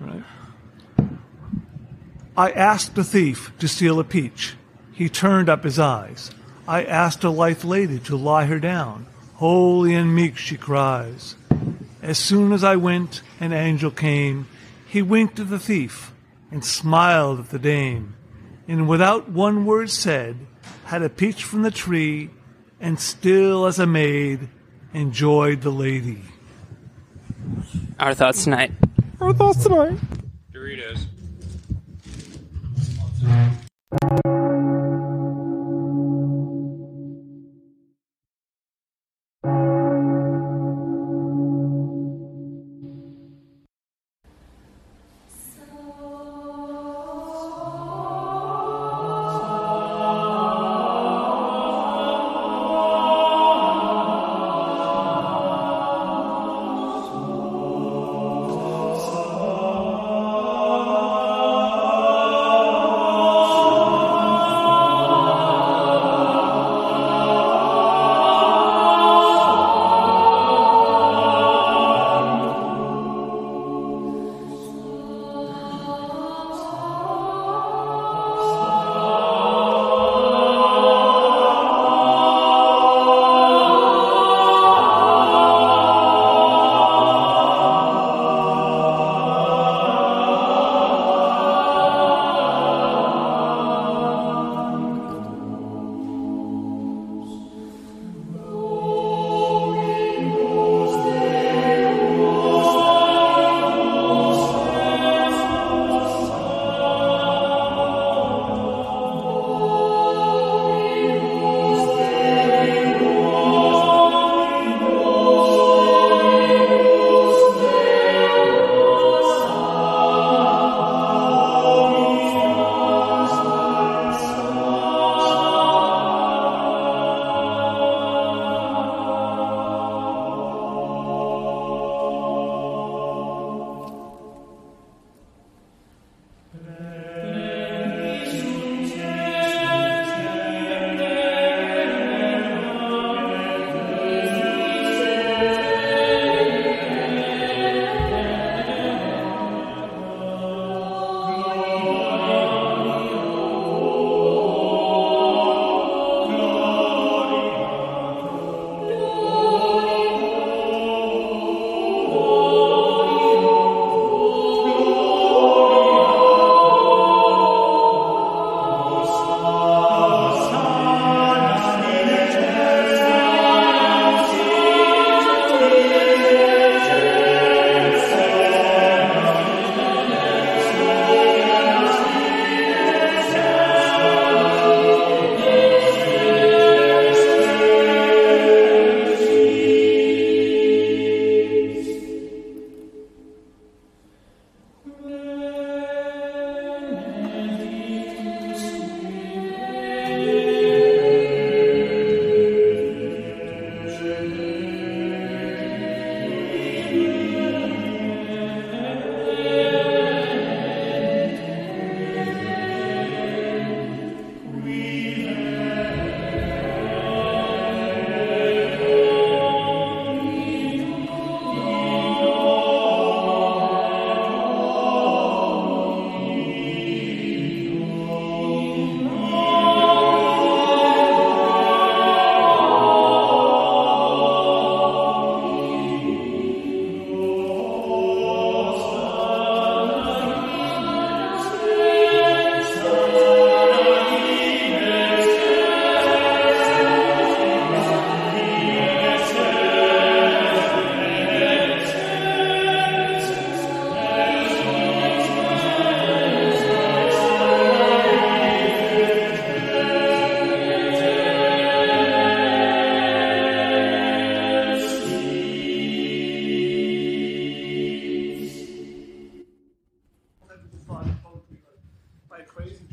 I asked a thief to steal a peach. He turned up his eyes. I asked a lithe lady to lie her down. Holy and meek she cries. As soon as I went, an angel came. He winked at the thief and smiled at the dame. And without one word said, had a peach from the tree, and still as a maid, enjoyed the lady. Our thoughts tonight. Our thoughts tonight. Doritos. Amen.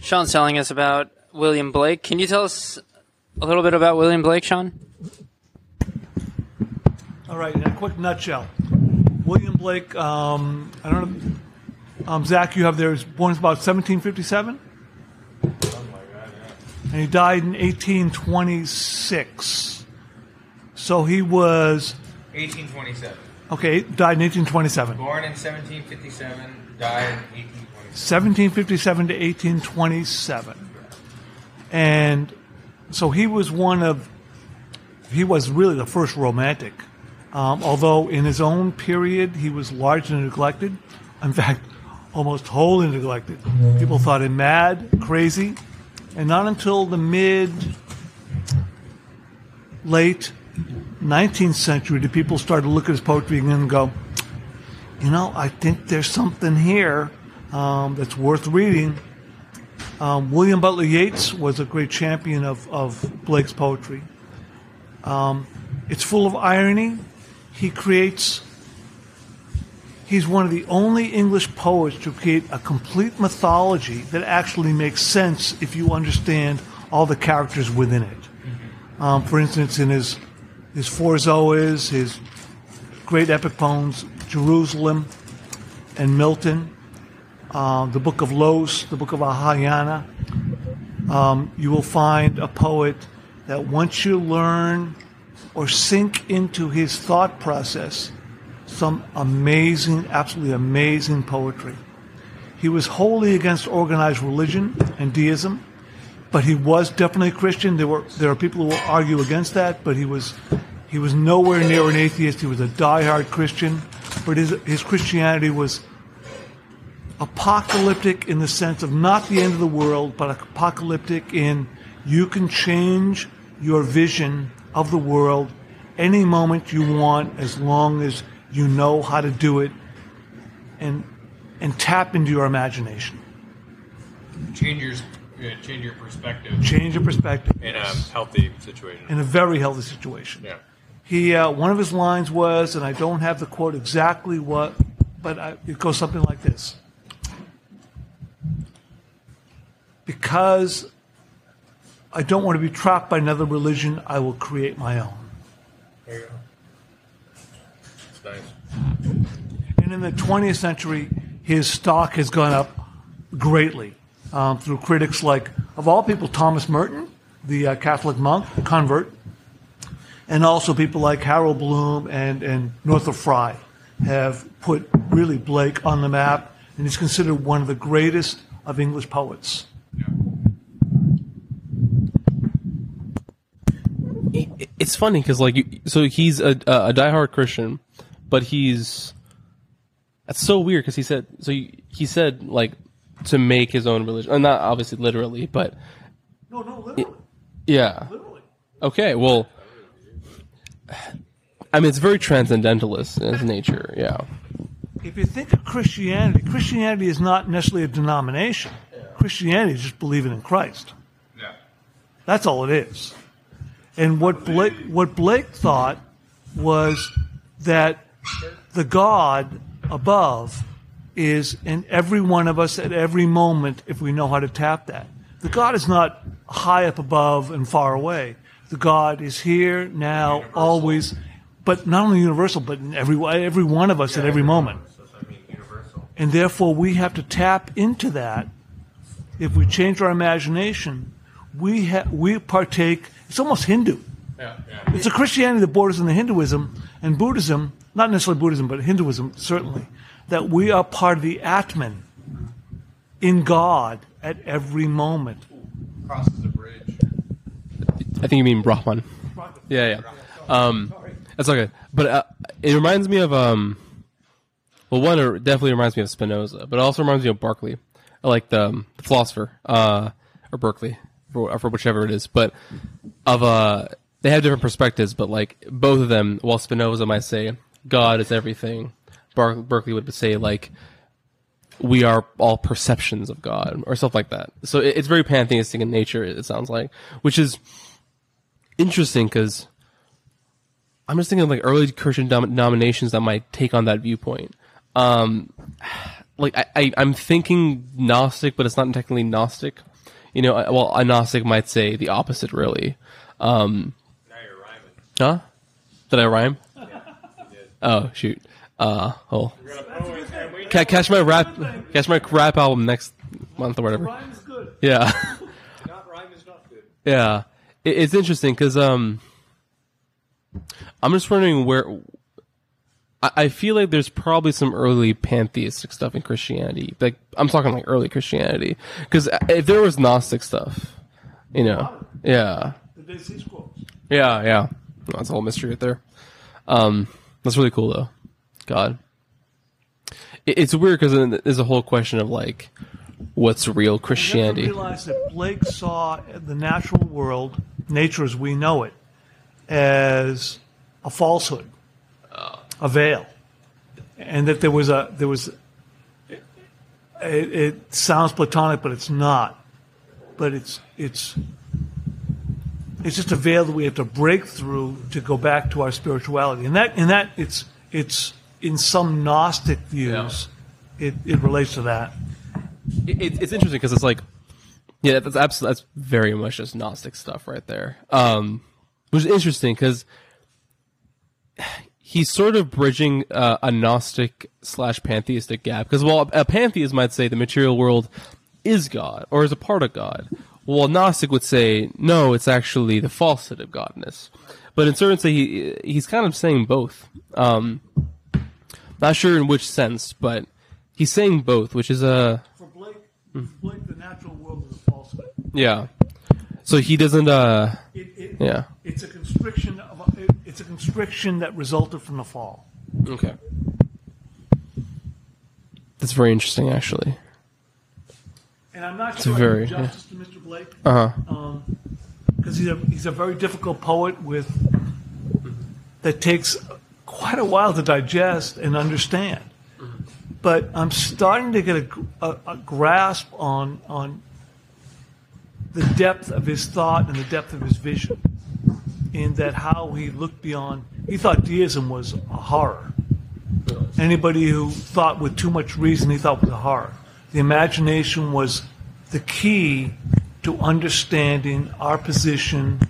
Sean's telling us about William Blake. Can you tell us a little bit about William Blake, Sean? All right, in a quick nutshell. William Blake, um, I don't know, um, Zach, you have there, was born in about seventeen fifty-seven? And he died in eighteen twenty-six. So he was, eighteen twenty-seven. okay, died in eighteen twenty-seven. Born in seventeen fifty-seven, died in eighteen twenty-seven. seventeen fifty-seven to eighteen twenty-seven. And so he was one of, he was really the first romantic. Um, although in his own period, he was largely neglected. In fact, almost wholly neglected. People thought him mad, crazy. And not until the mid, late nineteenth century did people start to look at his poetry and go, you know, I think there's something here um, that's worth reading. Um, William Butler Yeats was a great champion of, of Blake's poetry. Um, it's full of irony. He creates, he's one of the only English poets to create a complete mythology that actually makes sense if you understand all the characters within it. Mm-hmm. Um, for instance, in his, his Four Zoas, his great epic poems, Jerusalem and Milton, uh, the Book of Los, the Book of Ahayana, um, you will find a poet that once you learn or sink into his thought process, some amazing, absolutely amazing poetry. He was wholly against organized religion and deism, but he was definitely a Christian. There were there are people who will argue against that, but he was he was nowhere near an atheist. He was a diehard Christian, but his his Christianity was apocalyptic in the sense of not the end of the world, but apocalyptic in you can change your vision of the world any moment you want, as long as you know how to do it, and and tap into your imagination. Change your yeah, change your perspective Change your perspective in a healthy situation. in a very healthy situation. Yeah. He uh, one of his lines was, and I don't have the quote exactly what, but I, it goes something like this: because I don't want to be trapped by another religion, I will create my own. There you go. That's nice. And in the twentieth century, his stock has gone up greatly um, through critics like, of all people, Thomas Merton, the uh, Catholic monk, convert, and also people like Harold Bloom and, and Northrop Frye have put really Blake on the map, and he's considered one of the greatest of English poets. It's funny because, like, you, so he's a, a diehard Christian, but he's that's so weird because he said so. He, he said like to make his own religion, uh, not obviously literally, but No, no, literally. yeah. Literally. Okay, well, I mean, it's very transcendentalist in its nature. Yeah, If you think of Christianity, Christianity is not necessarily a denomination. Christianity is just believing in Christ. Yeah. That's all it is. And what Blake, what Blake thought was that the God above is in every one of us at every moment if we know how to tap that. The God is not high up above and far away. The God is here, now, universal. Always, but not only universal, but in every, every one of us yeah, at every moment. I mean, universal. And therefore we have to tap into that. If we change our imagination, we ha- we partake. It's almost Hindu. Yeah, yeah. It's a Christianity that borders into Hinduism and Buddhism, not necessarily Buddhism, but Hinduism certainly, that we are part of the Atman in God at every moment. Crosses a bridge. I think you mean Brahman. Yeah, yeah. Um, that's okay. But uh, it reminds me of um, well, one it definitely reminds me of Spinoza, but it also reminds me of Berkeley, like the, um, the philosopher, uh, or Berkeley, for, for whichever it is. But of uh, they have different perspectives, but like both of them, while Spinoza might say God is everything, Bar- Berkeley would say like we are all perceptions of God or stuff like that. So it, it's very pantheistic in nature. It sounds like, which is interesting because I'm just thinking of like early Christian dom- denominations that might take on that viewpoint. Um, like I, I, I'm thinking Gnostic, but it's not technically Gnostic. You know, uh, well, a Gnostic might say the opposite, really. Um, Now you're rhyming. huh? Did I rhyme? Oh shoot! Uh, oh, We're gonna put it, and we Ca- catch my rap, catch my rap album next month or whatever. Rhyme is good. Yeah, not rhyme is not good. yeah. It, it's interesting because um, I'm just wondering where. I, I feel like there's probably some early pantheistic stuff in Christianity. Like I'm talking like early Christianity, because if there was Gnostic stuff, you know, yeah, The Dead Sea Scrolls. yeah, yeah. That's a whole mystery right there. Um, that's really cool though. God, it, it's weird because there's a whole question of like, what's real You have to Christianity? realize that Blake saw the natural world, nature as we know it, as a falsehood, a veil, and that there was a there was. It, it sounds platonic, but it's not. But it's it's it's just a veil that we have to break through to go back to our spirituality, and that and that it's it's in some Gnostic views, it, it relates to that. It, it, it's interesting because it's like, yeah, that's absolutely that's very much just Gnostic stuff right there. Um, which is interesting because he's sort of bridging uh, a Gnostic slash pantheistic gap. Because while a pantheist might say the material world is God or is a part of God, well, a Gnostic would say no, it's actually the falsehood of godness. But in certain say he he's kind of saying both. Um, not sure in which sense, but he's saying both, which is a For Blake, Blake, the natural world is a falsehood. yeah. So he doesn't. Uh, It, it, yeah. It's a constriction of a, it, it's a constriction that resulted from the fall. Okay. That's very interesting, actually. And I'm not It's sure very- I do justice to Mister Blake Uh huh. because he's a he's a very difficult poet with that takes quite a while to digest and understand. But I'm starting to get a, a, a grasp on on the depth of his thought and the depth of his vision, in that how he looked beyond. He thought deism was a horror. Anybody who thought with too much reason, he thought was a horror. The imagination was the key to understanding our position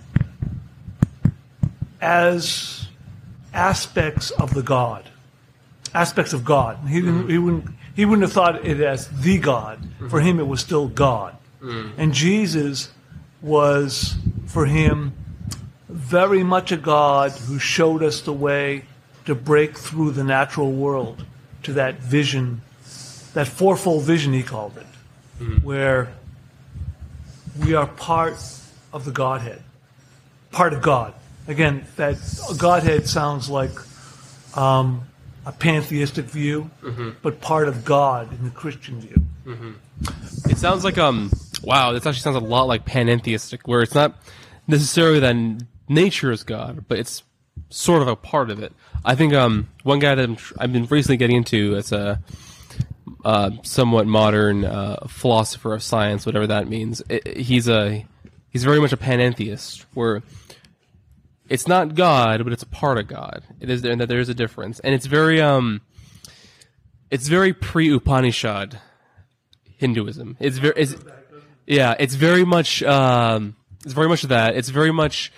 as aspects of the God, aspects of God. He didn't. He wouldn't. He wouldn't have thought it as the God. For him, it was still God. And Jesus was, for him, very much a God who showed us the way to break through the natural world to that vision, that fourfold vision, he called it, where we are part of the Godhead, part of God. Again, that Godhead sounds like um, a pantheistic view, but part of God in the Christian view. It sounds like um. Wow, this actually sounds a lot like panentheistic, where it's not necessarily that n- nature is God, but it's sort of a part of it. I think um one guy that I'm tr- I've been recently getting into as a uh, somewhat modern uh, philosopher of science, whatever that means. It, he's a he's very much a panentheist, where it's not God, but it's a part of God. It is, and that there is a difference, and it's very um it's very pre-Upanishad Hinduism. It's very it's, yeah, it's very much um it's very much that. It's very much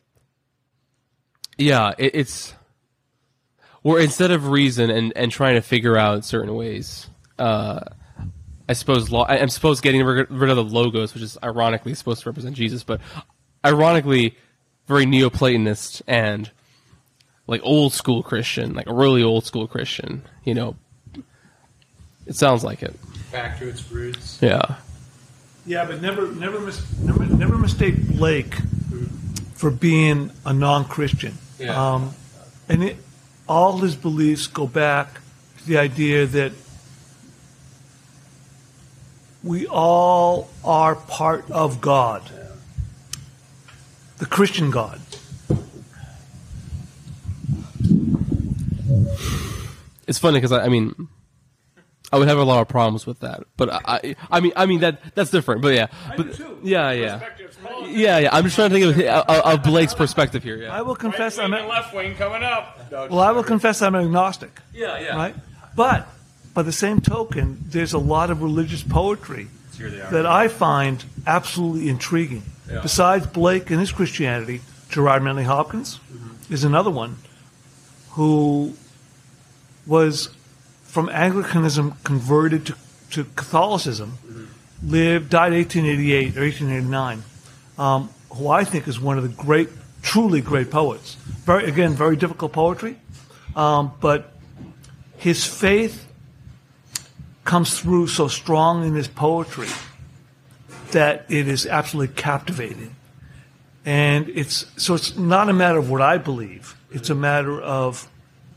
yeah, it, it's where instead of reason and, and trying to figure out certain ways, uh, I suppose lo- I- I'm supposed getting rid rid of the logos, which is ironically supposed to represent Jesus, but ironically very Neoplatonist and like old school Christian, like a really old school Christian. You know, it sounds like it. Back to its roots. Yeah. Yeah, but never, never, mis- never, never mistake Blake for being a non-Christian. Yeah. Um, and it, all his beliefs go back to the idea that we all are part of God, the Christian God. It's funny because I, I mean, I would have a lot of problems with that, but I, I, I mean, I mean that that's different. But yeah, but yeah, yeah, yeah, yeah. I'm just trying to think of, of, of Blake's perspective here. Yeah, I will confess, Right I'm wing a, and left wing coming up. well, I will confess I'm an agnostic. yeah, yeah. Right? But by the same token, there's a lot of religious poetry Here they are. that I find absolutely intriguing. Yeah. Besides Blake and his Christianity, Gerard Manley Hopkins Mm-hmm. is another one who was from Anglicanism converted to, to Catholicism, Mm-hmm. lived, died eighteen eighty-eight or eighteen eighty-nine, um, who I think is one of the great, truly great poets. Very, again, very difficult poetry, um, but his faith comes through so strong in his poetry that it is absolutely captivating. And it's so it's not a matter of what I believe. It's a matter of,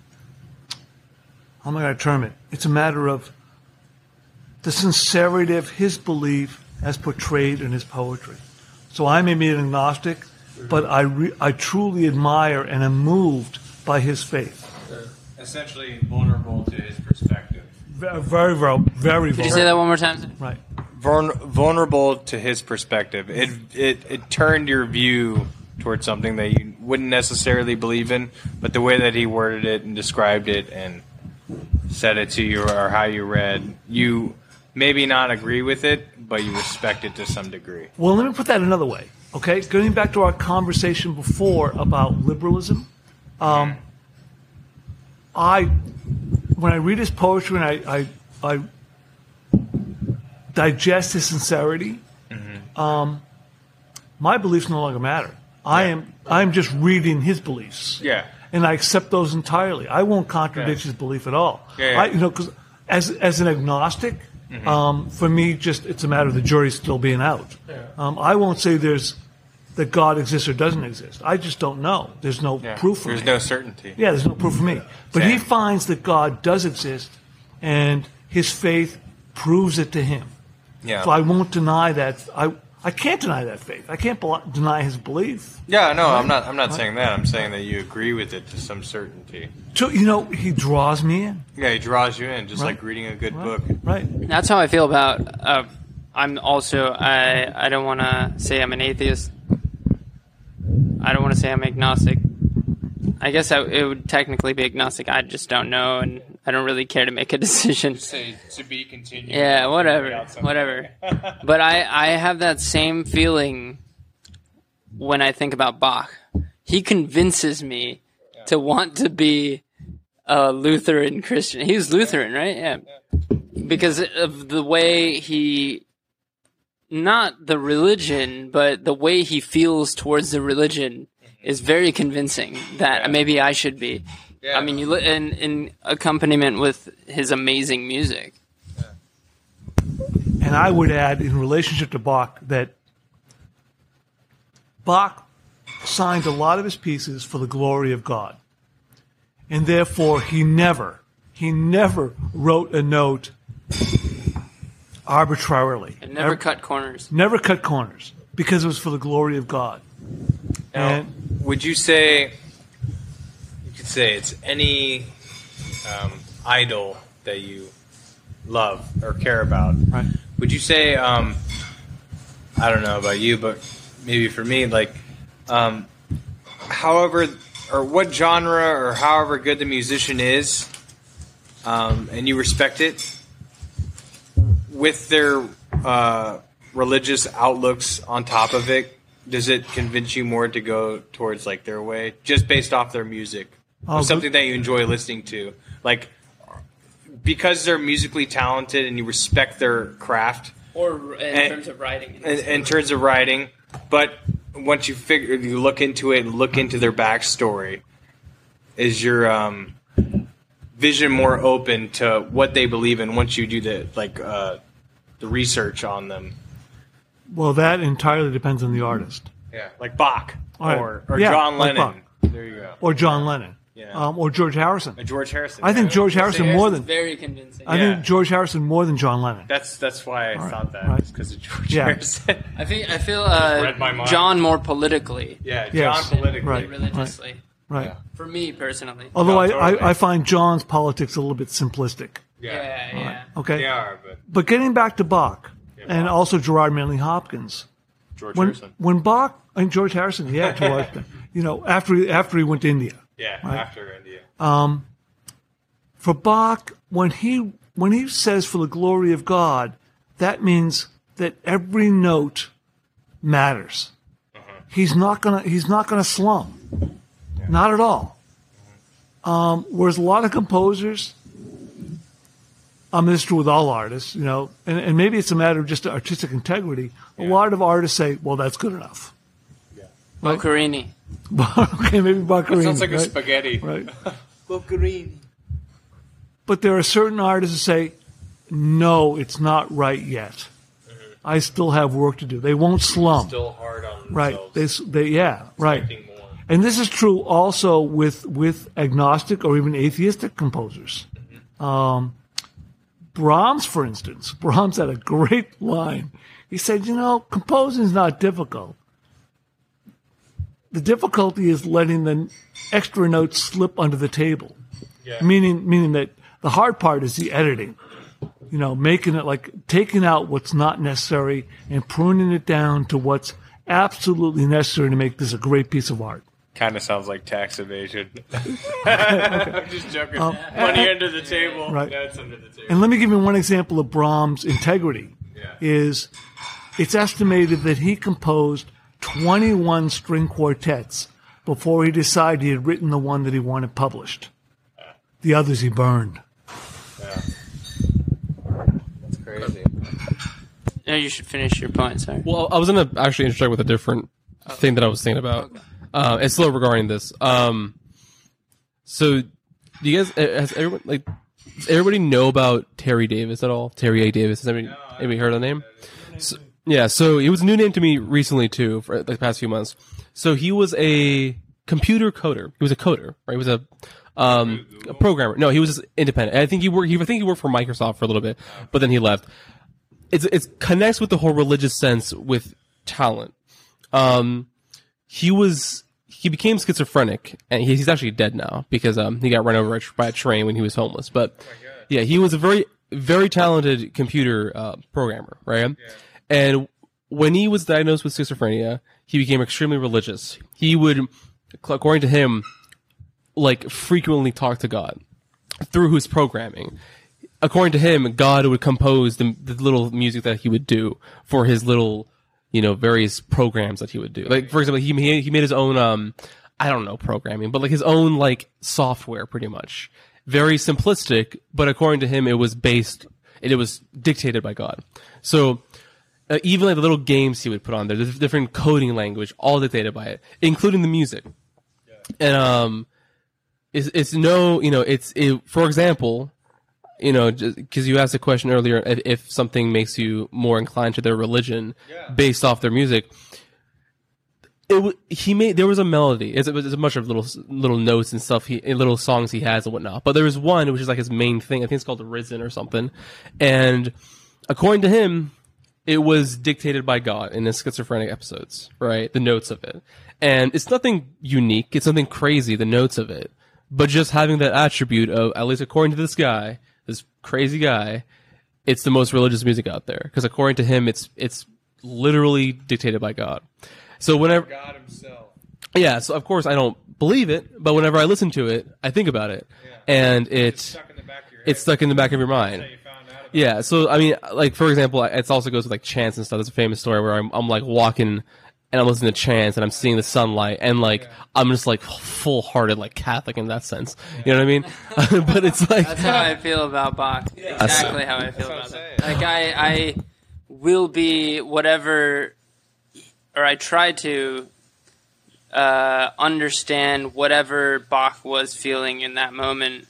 how am I going to term it? It's a matter of the sincerity of his belief as portrayed in his poetry. So I may be an agnostic, but I re, I truly admire and am moved by his faith. Essentially vulnerable to his perspective. Very, very, very, very. Could you say that one more time? Right. Vulner- vulnerable to his perspective. It, it it turned your view towards something that you wouldn't necessarily believe in, but the way that he worded it and described it and said it to you, or how you read, you maybe not agree with it, but you respect it to some degree. Well, let me put that another way. Okay, going back to our conversation before about liberalism, um, I when I read his poetry and I I, I digest his sincerity, Mm-hmm. um, my beliefs no longer matter. I am I am just reading his beliefs. Yeah. And I accept those entirely. I won't contradict Yeah. his belief at all. Yeah, yeah. I, you know, because as as an agnostic, Mm-hmm. um, for me, just it's a matter of the jury still being out. Um, I won't say there's that God exists or doesn't exist. I just don't know. There's no Yeah. proof for There's me. no certainty. Yeah, there's no proof for me. But he Same. finds that God does exist, and his faith proves it to him. Yeah. So I won't deny that. I I can't deny that faith. I can't bel- deny his belief. Yeah, no, I'm not. I'm not saying that. I'm saying that you agree with it to some certainty. So you know, he draws me in. Yeah, he draws you in, just Right. like reading a good Right. book. Right. That's how I feel about. Uh, I'm also. I. I don't want to say I'm an atheist. I don't want to say I'm agnostic. I guess I, it would technically be agnostic. I just don't know, and I don't really care to make a decision. Say to be continued. Yeah, whatever, whatever. But I, I have that same feeling when I think about Bach. He convinces me to want to be a Lutheran Christian. He was Lutheran, right? Yeah. Because of the way he, not the religion, but the way he feels towards the religion is very convincing that Yeah. maybe I should be. Yeah. I mean, you li- in, in accompaniment with his amazing music. And I would add, in relationship to Bach, that Bach signed a lot of his pieces for the glory of God. And therefore, he never, he never wrote a note arbitrarily. And never Ev- cut corners. Never cut corners, because it was for the glory of God. Now, And would you say you could say it's any um, idol that you love or care about? Right. Would you say um, I don't know about you, but maybe for me, like, um, however or what genre or however good the musician is, um, and you respect it, with their uh, religious outlooks on top of it, does it convince you more to go towards like their way, just based off their music, Oh, or something that you enjoy listening to, like because they're musically talented and you respect their craft Or in And- terms of writing. in, in terms of writing, but once you figure, you look into it and look into their backstory, is your um, vision more open to what they believe in once you do the like uh, the research on them? well, that entirely depends on the artist. Yeah, like Bach All right. or, or Yeah, John like Lennon. There you go. Or John Lennon. Yeah. Um, or George Harrison. Uh, George Harrison. I think yeah. George Harrison more than very convincing. I Yeah. think George Harrison more than John Lennon. That's that's why I right, thought that right. because of George Yeah. Harrison. I think I feel uh, read my mind. John more politically, yeah, Yes. John politically. Right. religiously. Right. For me personally. Although No, I, totally. I, I find John's politics a little bit simplistic. Yeah, yeah. Okay. They are, but But getting back to Bach and Bach. also Gerard Manley Hopkins. George When Harrison. when Bach and George Harrison, yeah, George, you know, after he, after he went to India. Yeah, Right. after India. For Bach, when he when he says for the glory of God, that means that every note matters. He's not gonna he's not gonna slum, not at all. Um, whereas a lot of composers, I mean, it's true with all artists, you know, and, and maybe it's a matter of just artistic integrity. A lot of artists say, "Well, that's good enough." Yeah. Right? Boccherini. Okay, maybe Boccherini. Sounds like right? a spaghetti. Right. Boccherini. But there are certain artists who say, "No, it's not right yet. I still have work to do." They won't slum. Still hard on Right. themselves. They, they, yeah, right. Expecting more. And this is true also with, with agnostic or even atheistic composers. Um, Brahms, for instance, Brahms had a great line. He said, you know, composing is not difficult. The difficulty is letting the extra notes slip under the table. Yeah. Meaning, meaning that the hard part is the editing. You know, making it like taking out what's not necessary and pruning it down to what's absolutely necessary to make this a great piece of art. Kind of sounds like tax evasion. I'm just joking. Um, Money under the table. Right. That's under the table. And let me give you one example of Brahms' integrity. Yeah. Is it's estimated that he composed twenty-one string quartets before he decided he had written the one that he wanted published. The others he burned. Yeah. That's crazy. No, you should finish your point, sorry. Well, I was going to actually interject with a different thing that I was thinking about. Uh, it's still regarding this. Um, so, do you guys, uh, has everyone, like, does everybody know about Terry Davis at all? Terry A. Davis? Has anybody, anybody heard of the name? So, yeah, so it was a new name to me recently, too, for the past few months. So, he was a computer coder. He was a coder, right? He was a, um, a programmer. No, he was just independent. I think he worked, he, I think he worked for Microsoft for a little bit, but then he left. It's, it connects with the whole religious sense with talent. Um, he was, he became schizophrenic, and he, he's actually dead now because, um, he got run over by a train when he was homeless. But, yeah, he was a very, very talented computer, uh, programmer, right? Yeah. And when he was diagnosed with schizophrenia, he became extremely religious. He would, according to him, like, frequently talk to God through his programming. According to him, God would compose the, the little music that he would do for his little, you know, various programs that he would do. Like, for example, he made, he made his own, um, I don't know, programming, but like his own, like, software, pretty much. Very simplistic, but according to him, it was based, it was dictated by God. So, uh, even like the little games he would put on there, the different coding language, all dictated by it, including the music. And, um, it's, it's no, you know, it's, it, for example, you know, because you asked a question earlier, if, if something makes you more inclined to their religion yeah. based off their music. It w- he made there was a melody. It's, it's a bunch of little little notes and stuff. He little songs he has and whatnot. But there was one which is like his main thing. I think it's called "Risen" or something. And according to him, it was dictated by God in his schizophrenic episodes. Right, the notes of it, and it's nothing unique. It's nothing crazy. The notes of it, but just having that attribute of, at least according to this guy. This crazy guy, it's the most religious music out there because according to him, it's it's literally dictated by God. So whenever God himself, yeah. So of course I don't believe it, but whenever I listen to it, I think about it, yeah. and it it's stuck in the back of your, it's stuck in the back of your mind. That's how you found out about yeah. So I mean, like for example, it also goes with like chants and stuff. There's a famous story where I'm I'm like walking. And I'm listening to chants, and I'm seeing the sunlight, and like yeah. I'm just like full-hearted, like Catholic in that sense. You know what I mean? But it's like that's how I feel about Bach. Yeah. Exactly how I feel about that. Like I, I will be whatever, or I try to uh, understand whatever Bach was feeling in that moment.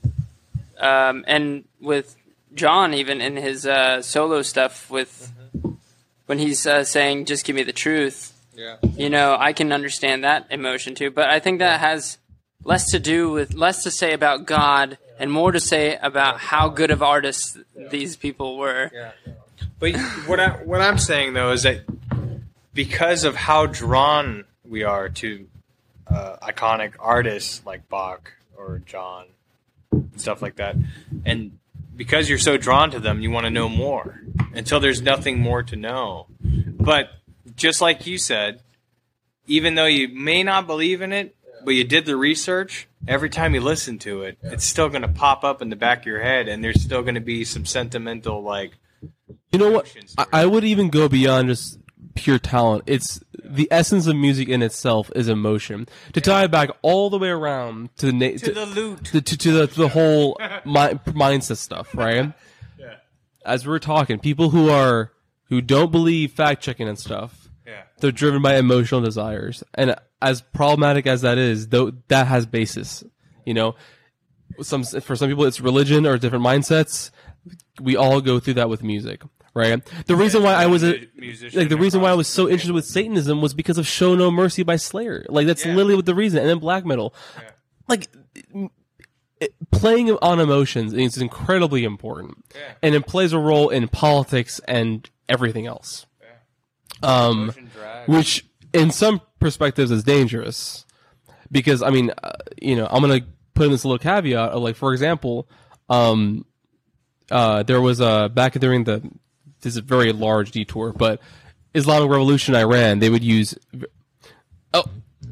Um, and with John, even in his uh, solo stuff with. When he's uh, saying, just give me the truth, yeah. you know, I can understand that emotion too. But I think that has less to do with, less to say about God and more to say about how good of artists these people were. Yeah. But what, I, what I'm saying, though, is that because of how drawn we are to uh, iconic artists like Bach or John, stuff like that, and because you're so drawn to them, you want to know more until there's nothing more to know. But just like you said, even though you may not believe in it, but you did the research, every time you listen to it, it's still going to pop up in the back of your head, and there's still going to be some sentimental, like, You know what? emotions I, to I would even go beyond just pure talent. It's the essence of music in itself is emotion. To tie it back all the way around to the na- to the loot. to, to, to the, to the whole mi- mindset stuff, right? Yeah. As we're talking, people who are who don't believe fact checking and stuff, Yeah. they're driven by emotional desires, and as problematic as that is, though, that has basis. You know, some for some people it's religion or different mindsets. We all go through that with music, right? The reason why I was a, musician like the reason why I was across so the interested with Satanism was because of "Show No Mercy" by Slayer. Like that's Yeah. literally what the reason. And then black metal, Yeah. like it, playing on emotions is incredibly important, Yeah. and it plays a role in politics and everything else. Um, Emotion drag. which in some perspectives is dangerous because I mean, uh, you know, I'm gonna put in this little caveat of like, for example, um, uh, there was a back during the this is a very large detour, but Islamic Revolution in Iran, they would use. Oh,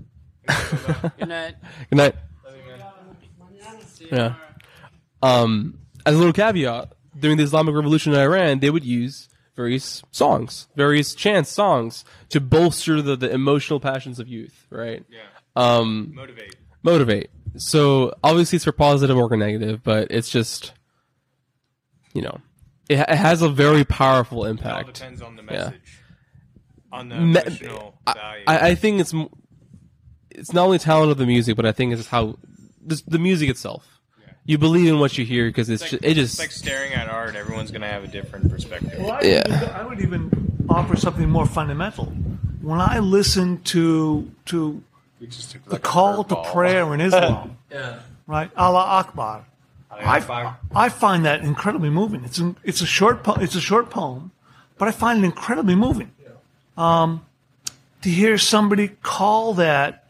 Good night. good night. Yeah. Um, as a little caveat, during the Islamic Revolution in Iran, they would use various songs, various chants, songs to bolster the, the emotional passions of youth, right? Yeah. Um, Motivate. motivate. So obviously it's for positive or negative, but it's just, you know, it, it has a very powerful It all impact. depends on the Yeah. message. On the Me- emotional I, value. I I think it's m- it's not only talent of the music, but I think it's how just the music itself. Yeah. You believe in what you hear because it's, It's just, like, it just it's like staring at art. Everyone's going to have a different perspective. Well, I, Yeah. would, I would even offer something more fundamental. When I listen to to We just took the like a call to curveball. prayer in Islam, right? Allah Akbar. I, Akbar. I find that incredibly moving. It's an, it's a short po- it's a short poem, but I find it incredibly moving. Um, to hear somebody call that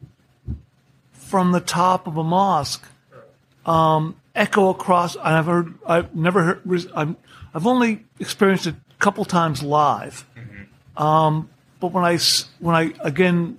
from the top of a mosque, um, echo across. And I've heard. I've never heard. I've, I've only experienced it a couple times live. Um, but when I s- when I again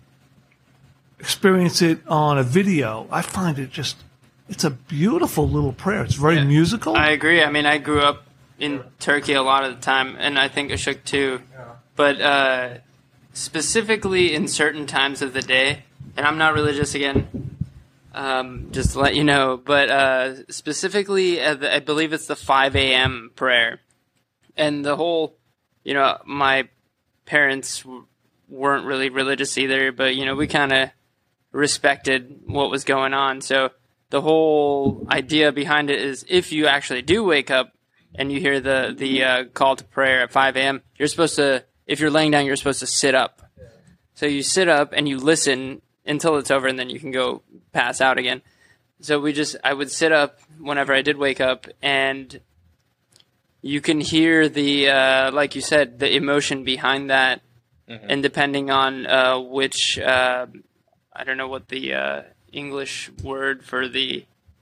experience it on a video, I find it just. It's a beautiful little prayer. It's very musical. I agree. I mean, I grew up in Turkey a lot of the time, and I think Ashok too. But uh, specifically in certain times of the day, and I'm not religious again, um, just to let you know, but uh, specifically, uh, the, I believe it's the five a.m. prayer. And the whole, you know, my parents w- weren't really religious either, but, you know, we kind of respected what was going on. So the whole idea behind it is if you actually do wake up and you hear the, the uh, call to prayer at five a.m., you're supposed to, if you're laying down, you're supposed to sit up. So you sit up and you listen until it's over, and then you can go pass out again. So we just, I would sit up whenever I did wake up, and you can hear the, uh, like you said, the emotion behind that. Mm-hmm. And depending on uh, which, uh, I don't know what the uh, English word for the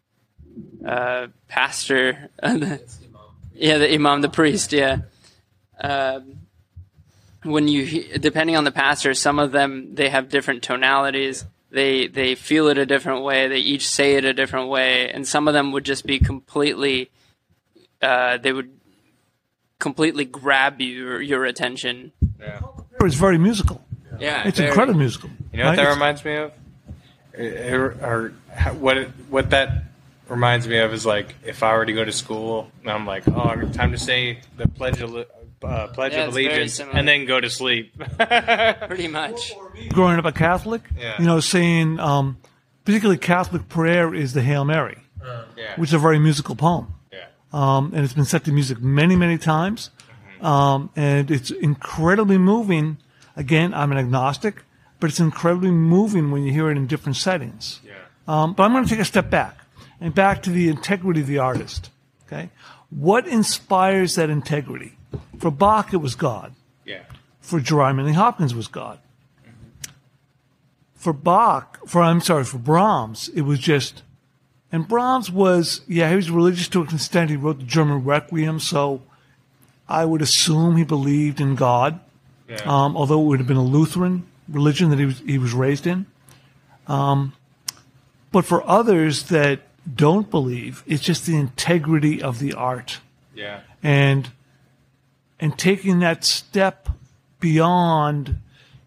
uh, pastor, yeah, the imam, the priest, yeah. Um, when you, he- depending on the pastor, some of them, they have different tonalities. They they feel it a different way. They each say it a different way, and some of them would just be completely. Uh, they would completely grab your your attention. Yeah. It's very musical. Yeah, It's very- incredibly musical. You know what right? that It's- reminds me of? Or, or how- what it, what that reminds me of is like if I were to go to school and I'm like, oh, time to say the pledge of Li- uh, pledge Yeah, of it's very allegiance, similar. and then go to sleep. Pretty much. Growing up a Catholic, Yeah. you know, saying, um, particularly Catholic prayer is the Hail Mary, yeah. which is a very musical poem. yeah. Um, and it's been set to music many, many times. Um, and it's incredibly moving. Again, I'm an agnostic, but it's incredibly moving when you hear it in different settings. Yeah. Um, but I'm going to take a step back and back to the integrity of the artist. Okay, what inspires that integrity? For Bach, it was God. Yeah. For Gerard Manley Hopkins, it was God. For Bach, for I'm sorry, for Brahms, it was just. And Brahms was, yeah, he was religious to an extent. He wrote the German Requiem, so I would assume he believed in God. Yeah. Um, although it would have been a Lutheran religion that he was he was raised in. Um, but for others that don't believe, it's just the integrity of the art. yeah. And and taking that step beyond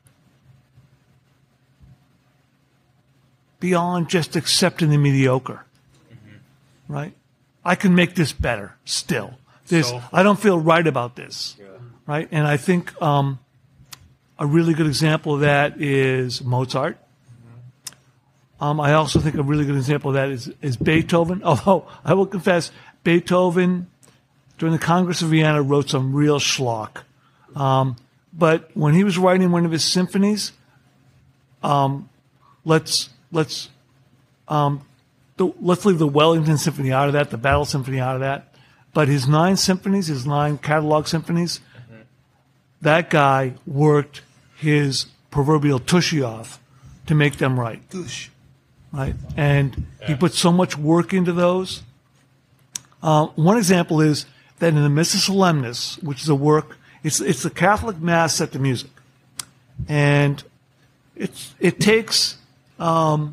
beyond just accepting the mediocre, mm-hmm. right? I can make this better still. This, so, I don't feel right about this, yeah. right? And I think um, a really good example of that is Mozart. Mm-hmm. Um, I also think a really good example of that is, is Beethoven. Although I will confess, Beethoven during the Congress of Vienna wrote some real schlock. Um, but when he was writing one of his symphonies, um, let's let's um, the, let's leave the Wellington Symphony out of that, the Battle Symphony out of that. But his nine symphonies, his nine catalog symphonies, mm-hmm. that guy worked his proverbial tushy off to make them right. Tush. Right? And yeah. he put so much work into those. Uh, one example is that in the Missa Solemnis, which is a work, it's it's the Catholic Mass set to music. And it's it takes um,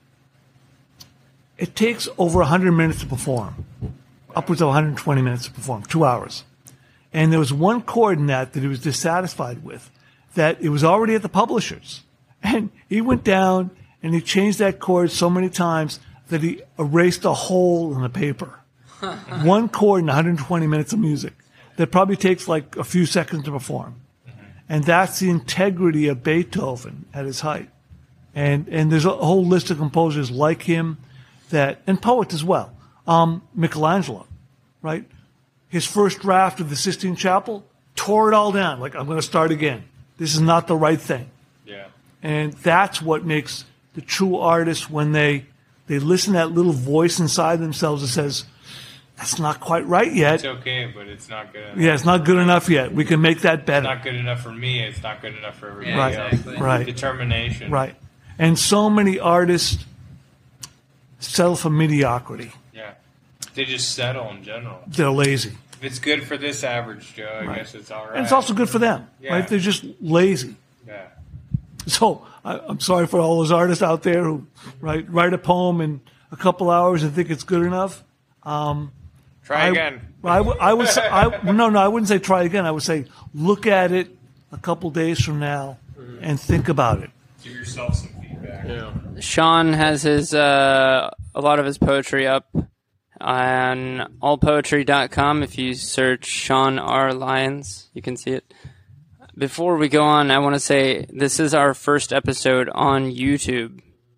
it takes over one hundred minutes to perform. Upwards of one hundred twenty minutes to perform, two hours. And there was one chord in that that he was dissatisfied with, that it was already at the publishers. And he went down and he changed that chord so many times that he erased a hole in the paper. One chord in one hundred twenty minutes of music that probably takes like a few seconds to perform. And that's the integrity of Beethoven at his height. And and there's a whole list of composers like him that, and poets as well. Um, Michelangelo, right? His first draft of the Sistine Chapel, tore it all down. Like, I'm going to start again. This is not the right thing. Yeah. And that's what makes the true artist, when they they listen to that little voice inside themselves that says, that's not quite right yet. It's okay, but it's not good enough. Yeah, it's not good enough yet. We can make that better. It's not good enough for me. It's not good enough for everybody yeah, else. exactly. Right. Determination. Right. And so many artists settle for mediocrity. Yeah. They just settle in general. They're lazy. If it's good for this average Joe, I right. guess it's all right. And it's also good for them. Yeah. Right? They're just lazy. Yeah. So I, I'm sorry for all those artists out there who write, write a poem in a couple hours and think it's good enough. Um, Try I, again. I, w- I would say, I, no, no, I wouldn't say try again. I would say look at it a couple days from now and think about it. Give yourself some feedback. Yeah. Sean has his uh, a lot of his poetry up on all poetry dot com. If you search Sean R. Lyons, you can see it. Before we go on, I want to say this is our first episode on YouTube.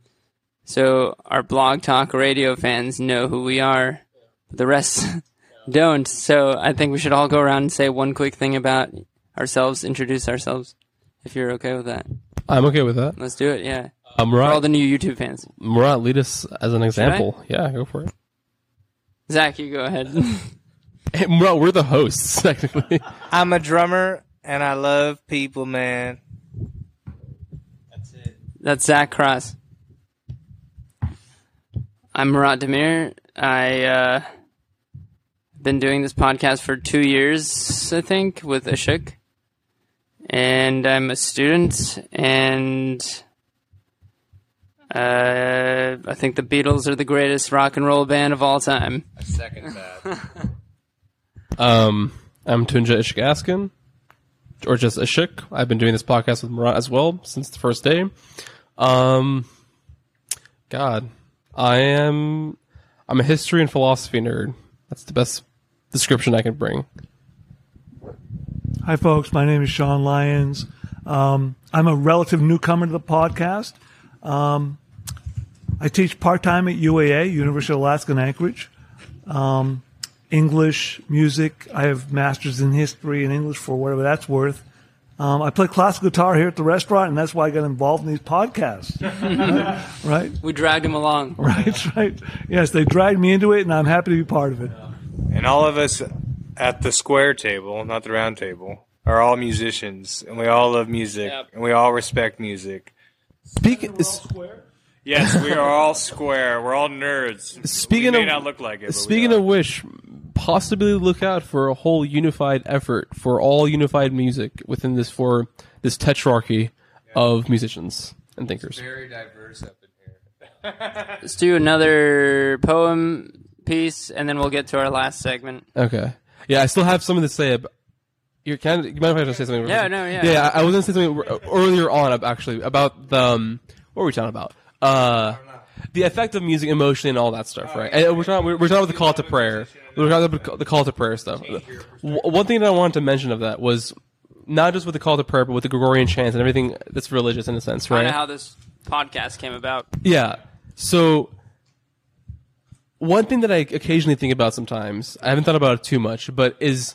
So our Blog Talk Radio fans know who we are. The rest don't. So I think we should all go around and say one quick thing about ourselves, introduce ourselves, if you're okay with that. I'm okay with that. Let's do it, yeah. Uh, Murat, for all the new YouTube fans. Murat, lead us as an example. Yeah, go for it. Zach, you go ahead. Hey, Murat, we're the hosts, technically. I'm a drummer, and I love people, man. That's it. That's Zach Cross. I'm Murat Demir. I, uh, been doing this podcast for two years, I think, with Ashok. And I'm a student, and uh, I think the Beatles are the greatest rock and roll band of all time. I second that. um, I'm Tunja Ashok Askin, or just Ashok. I've been doing this podcast with Murat as well since the first day. Um, God, I am... I'm a history and philosophy nerd. That's the best description I can bring. Hi, folks. My name is Sean Lyons. Um, I'm a relative newcomer to the podcast. Um, I teach part-time at U A A, University of Alaska in Anchorage. Um, English, music. I have masters in history and English for whatever that's worth. Um, I play classical guitar here at the restaurant, and that's why I got involved in these podcasts. right? right? We dragged him along. Right, right. Yes, they dragged me into it, and I'm happy to be part of it. And all of us at the square table, not the round table, are all musicians, and we all love music, yep. and we all respect music. Speaking, yes, we are all square. We're all nerds. Speaking we may of, not look like it. Speaking of which, possibly look out for a whole unified effort for all unified music within this for this tetrarchy yeah. of musicians and thinkers. It's very diverse up in here. Let's do another poem piece, and then we'll get to our last segment. Okay. Yeah, I still have something to say about. You're kind of, you mind if I just say something? Yeah, no, yeah. Yeah, I, I was going to say something earlier on, actually, about the, um, what were we talking about? Uh, the effect of music emotionally and all that stuff, right? And we're talking, we're, we're talking about the call to prayer. We're talking about the call to prayer stuff. W- One thing that I wanted to mention of that was not just with the call to prayer, but with the Gregorian chants and everything that's religious in a sense, right? Kind of how this podcast came about. Yeah. So, one thing that I occasionally think about sometimes, I haven't thought about it too much, but is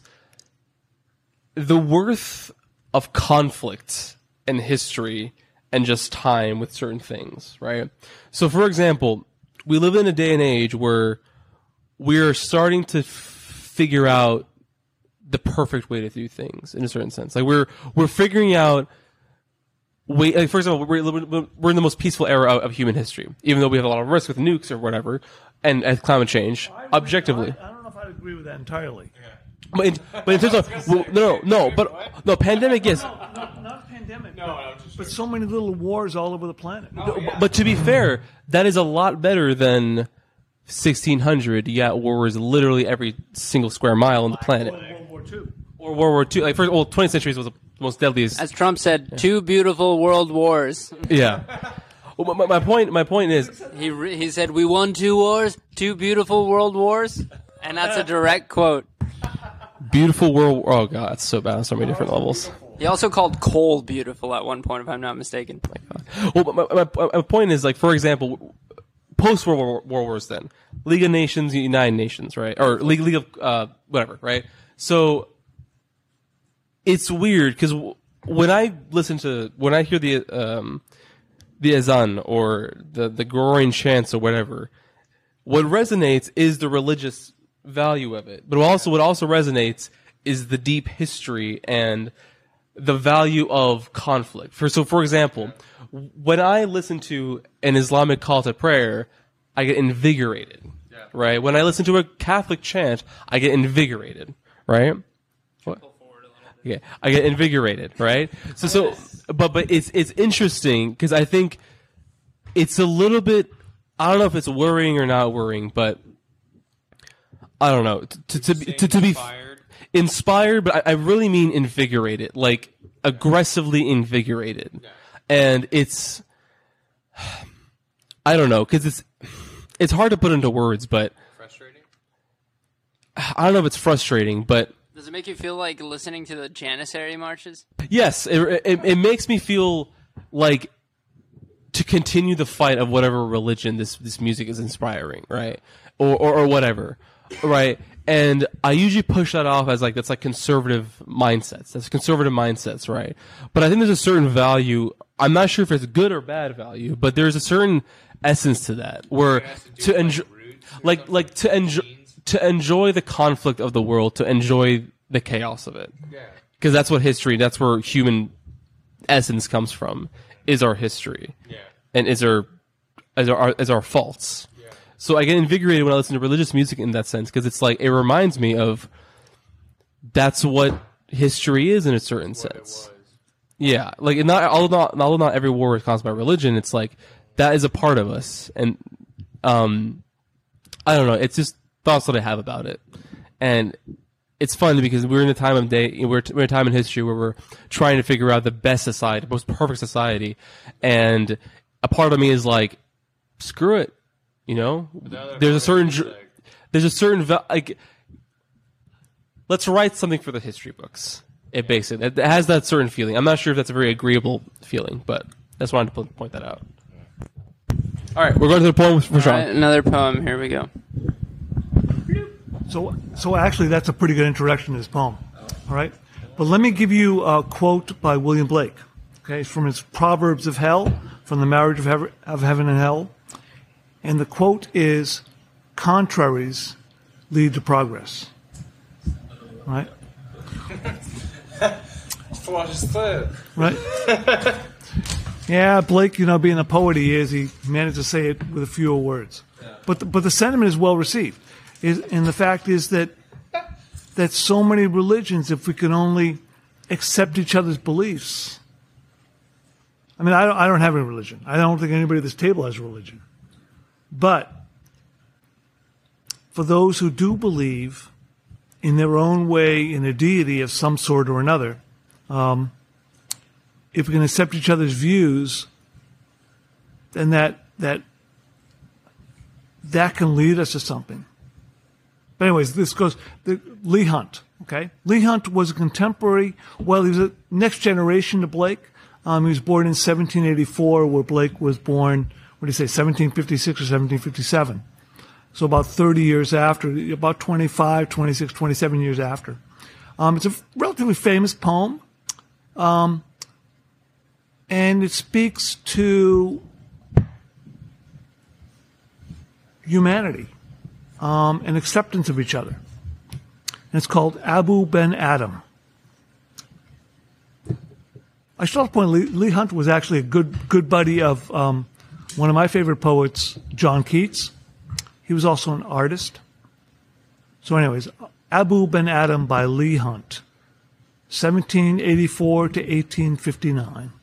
the worth of conflict and history and just time with certain things, right? So, for example, we live in a day and age where we're starting to f- figure out the perfect way to do things in a certain sense. Like we're we're figuring out way. Like for example, we're we're in the most peaceful era of, of human history, even though we have a lot of risk with nukes or whatever, and, and climate change. I, Objectively, I, I don't know if I'd agree with that entirely. but in, but in terms of well, no, no, no, but no, pandemic, yes. Not, not pandemic, No, but, no, just but so many little wars all over the planet. But to be fair, that is a lot better than sixteen hundred. Yeah, war was literally every single square mile on the planet, World War Two. or World War Two. Like first, well, twentieth centuries was the most deadliest. As Trump said, two beautiful world wars. Yeah. Well, my, my point, my point is, He re- he said, we won two wars, two beautiful world wars. And that's a direct quote. beautiful world. Oh god, it's so bad on so many different levels. He also called coal beautiful at one point, if I'm not mistaken. Well, but my, my, my point is, like, for example, post World War, World Wars, then League of Nations, United Nations, right, or League League of uh, whatever, right? So it's weird because w- when I listen to when I hear the um, the azan or the the Gregorian chants or whatever, what resonates is the religious value of it, but also what also resonates is the deep history and the value of conflict. For so, for example, when I listen to an Islamic call to prayer, I get invigorated. Right? When I listen to a Catholic chant, I get invigorated. Right? What? Okay, I get invigorated. Right? So, so, but but it's it's interesting because I think it's a little bit. I don't know if it's worrying or not worrying, but I don't know. To to to, to, to be inspired, but I, I really mean invigorated, like aggressively invigorated. Yeah. And it's, I don't know, because it's it's hard to put into words, but Frustrating? I don't know if it's frustrating, but Does it make you feel like listening to the Janissary marches? yes, it, it it makes me feel like to continue the fight of whatever religion this this music is inspiring, right, or or, or whatever, right. And I usually push that off as like that's like conservative mindsets. That's conservative mindsets, right? But I think there's a certain value. I'm not sure if it's good or bad value, but there's a certain essence to that where to, to enjoy, like like to enjoy to enjoy the conflict of the world, to enjoy the chaos of it. Because that's what history. That's where human essence comes from. Is our history, yeah. and is our as our as our faults. So I get invigorated when I listen to religious music in that sense because it's like it reminds me of that's what history is in a certain sense. Yeah, like not although not although not every war is caused by religion, it's like that is a part of us, and um, I don't know. It's just thoughts that I have about it, and it's fun because we're in a time of day we're, we're in a time in history where we're trying to figure out the best society, the most perfect society, and a part of me is like, screw it. You know, there's a certain, there's a certain, like, let's write something for the history books. It basically, it has that certain feeling. I'm not sure if that's a very agreeable feeling, but I just wanted to point that out. All right, we're going to the poem for Sean. All right, another poem. Here we go. So, so actually, that's a pretty good introduction to this poem. All right, but let me give you a quote by William Blake. Okay, it's from his Proverbs of Hell, from the Marriage of Heaven, of Heaven and Hell. And the quote is, contraries lead to progress. Right? Right? Yeah, Blake, you know, being the poet he is, he managed to say it with a fewer words. But the, but the sentiment is well received. Is, and the fact is that that so many religions, if we can only accept each other's beliefs. I mean, I don't, I don't have a religion. I don't think anybody at this table has a religion. But for those who do believe in their own way, in a deity of some sort or another. Um, if we can accept each other's views, then that that that can lead us to something. But anyways, this goes the, Leigh Hunt. Okay, Leigh Hunt was a contemporary. Well, he was a next generation to Blake. Um, he was born in seventeen eighty-four, where Blake was born. What do you say, seventeen fifty-six or seventeen fifty-seven? So about thirty years after, about twenty-five, twenty-six, twenty-seven years after. Um, it's a relatively famous poem, um, and it speaks to humanity um, and acceptance of each other. And it's called Abu Ben Adam. I should also point out, Leigh, Leigh Hunt was actually a good good buddy of um, one of my favorite poets, John Keats. He was also an artist. So anyways, Abu Ben Adam by Leigh Hunt, seventeen eighty-four to eighteen fifty-nine.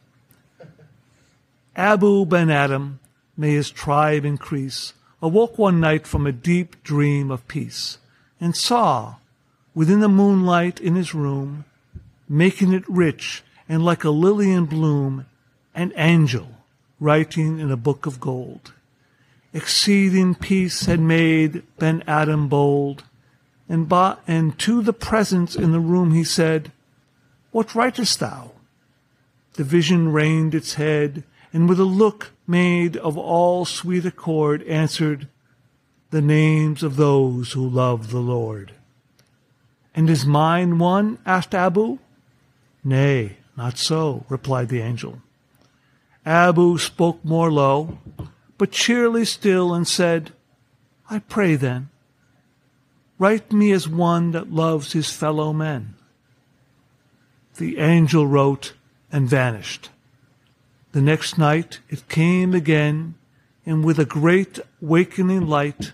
Abu Ben Adam, may his tribe increase, awoke one night from a deep dream of peace, and saw, within the moonlight in his room, making it rich and like a lily in bloom, an angel writing in a book of gold. Exceeding peace had made Ben Adam bold, and, by, and to the presence in the room he said, "What writest thou?" The vision reined its head, and with a look made of all sweet accord answered, "The names of those who love the Lord." "And is mine one?" asked Abu. "Nay, not so," replied the angel. Abu spoke more low, but cheerily still, and said, "I pray then, write me as one that loves his fellow men." The angel wrote and vanished. The next night it came again, and with a great wakening light,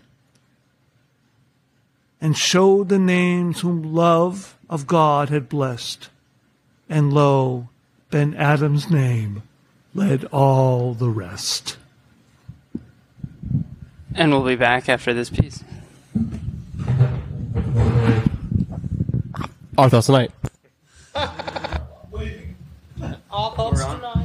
and showed the names whom love of God had blessed. And lo, Ben Adam's name led all the rest. And we'll be back after this piece. Our thoughts tonight. All thoughts tonight.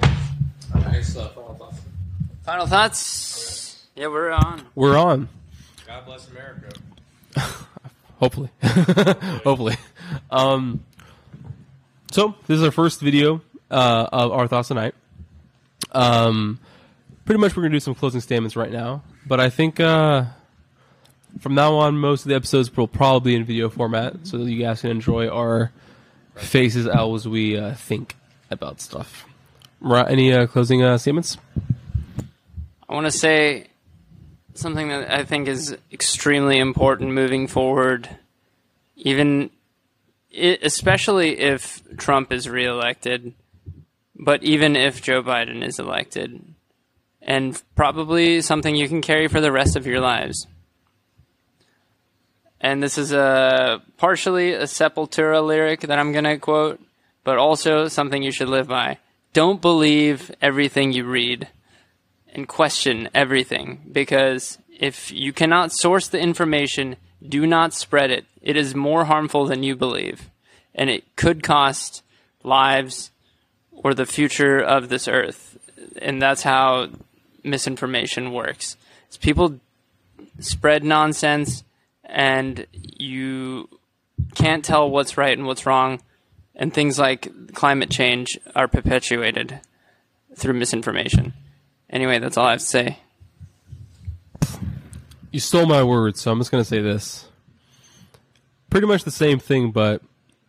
Final thoughts? Yeah, we're on. We're on. God bless America. Hopefully. Hopefully. Um, so, this is our first video uh, of Our Thoughts Tonight. Um, pretty much we're going to do some closing statements right now. But I think uh, from now on, most of the episodes will probably be in video format so that you guys can enjoy our faces as we uh, think about stuff. Ra- Any uh, closing uh, statements? I want to say something that I think is extremely important moving forward, even it, especially if Trump is reelected, but even if Joe Biden is elected, and probably something you can carry for the rest of your lives. And this is a partially a Sepultura lyric that I'm going to quote, but also something you should live by. Don't believe everything you read, and question everything, because if you cannot source the information, do not spread it. It is more harmful than you believe, and it could cost lives or the future of this earth. And that's how misinformation works. It's people spread nonsense, and you can't tell what's right and what's wrong, and things like climate change are perpetuated through misinformation. Anyway, that's all I have to say. You stole my words, so I'm just going to say this. Pretty much the same thing, but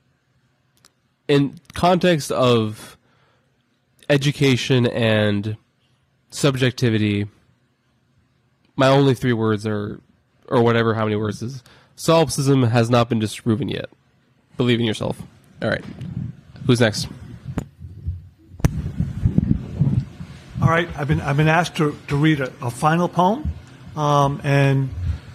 in context of education and subjectivity, my only three words are, or whatever, how many words is, solipsism has not been disproven yet. Believe in yourself. All right. Who's next? All right, I've been I've been asked to, to read a, a final poem, um, and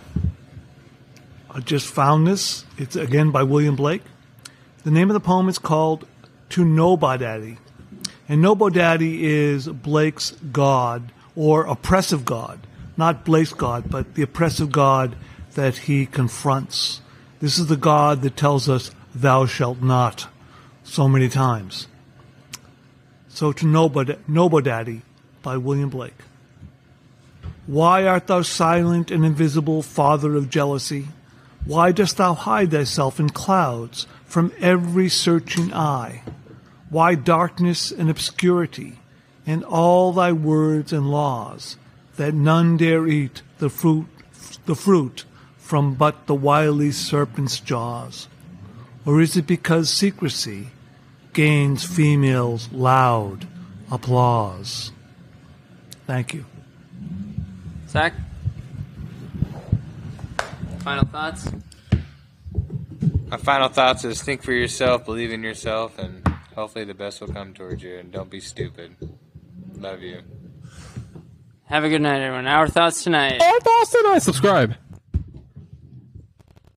I just found this. It's again by William Blake. The name of the poem is called "To Nobodaddy," and Nobodaddy is Blake's God, or oppressive God, not Blake's God, but the oppressive God that he confronts. This is the God that tells us, thou shalt not, so many times. So to Nobod- Nobodaddy by William Blake. Why art thou silent and invisible, father of jealousy? Why dost thou hide thyself in clouds from every searching eye? Why darkness and obscurity, and all thy words and laws, that none dare eat the fruit, the fruit from but the wily serpent's jaws? Or is it because secrecy gains females' loud applause? Thank you. Zach? Final thoughts? My final thoughts is think for yourself, believe in yourself, and hopefully the best will come towards you, and don't be stupid. Love you. Have a good night, everyone. Our thoughts tonight. Our thoughts tonight. Subscribe.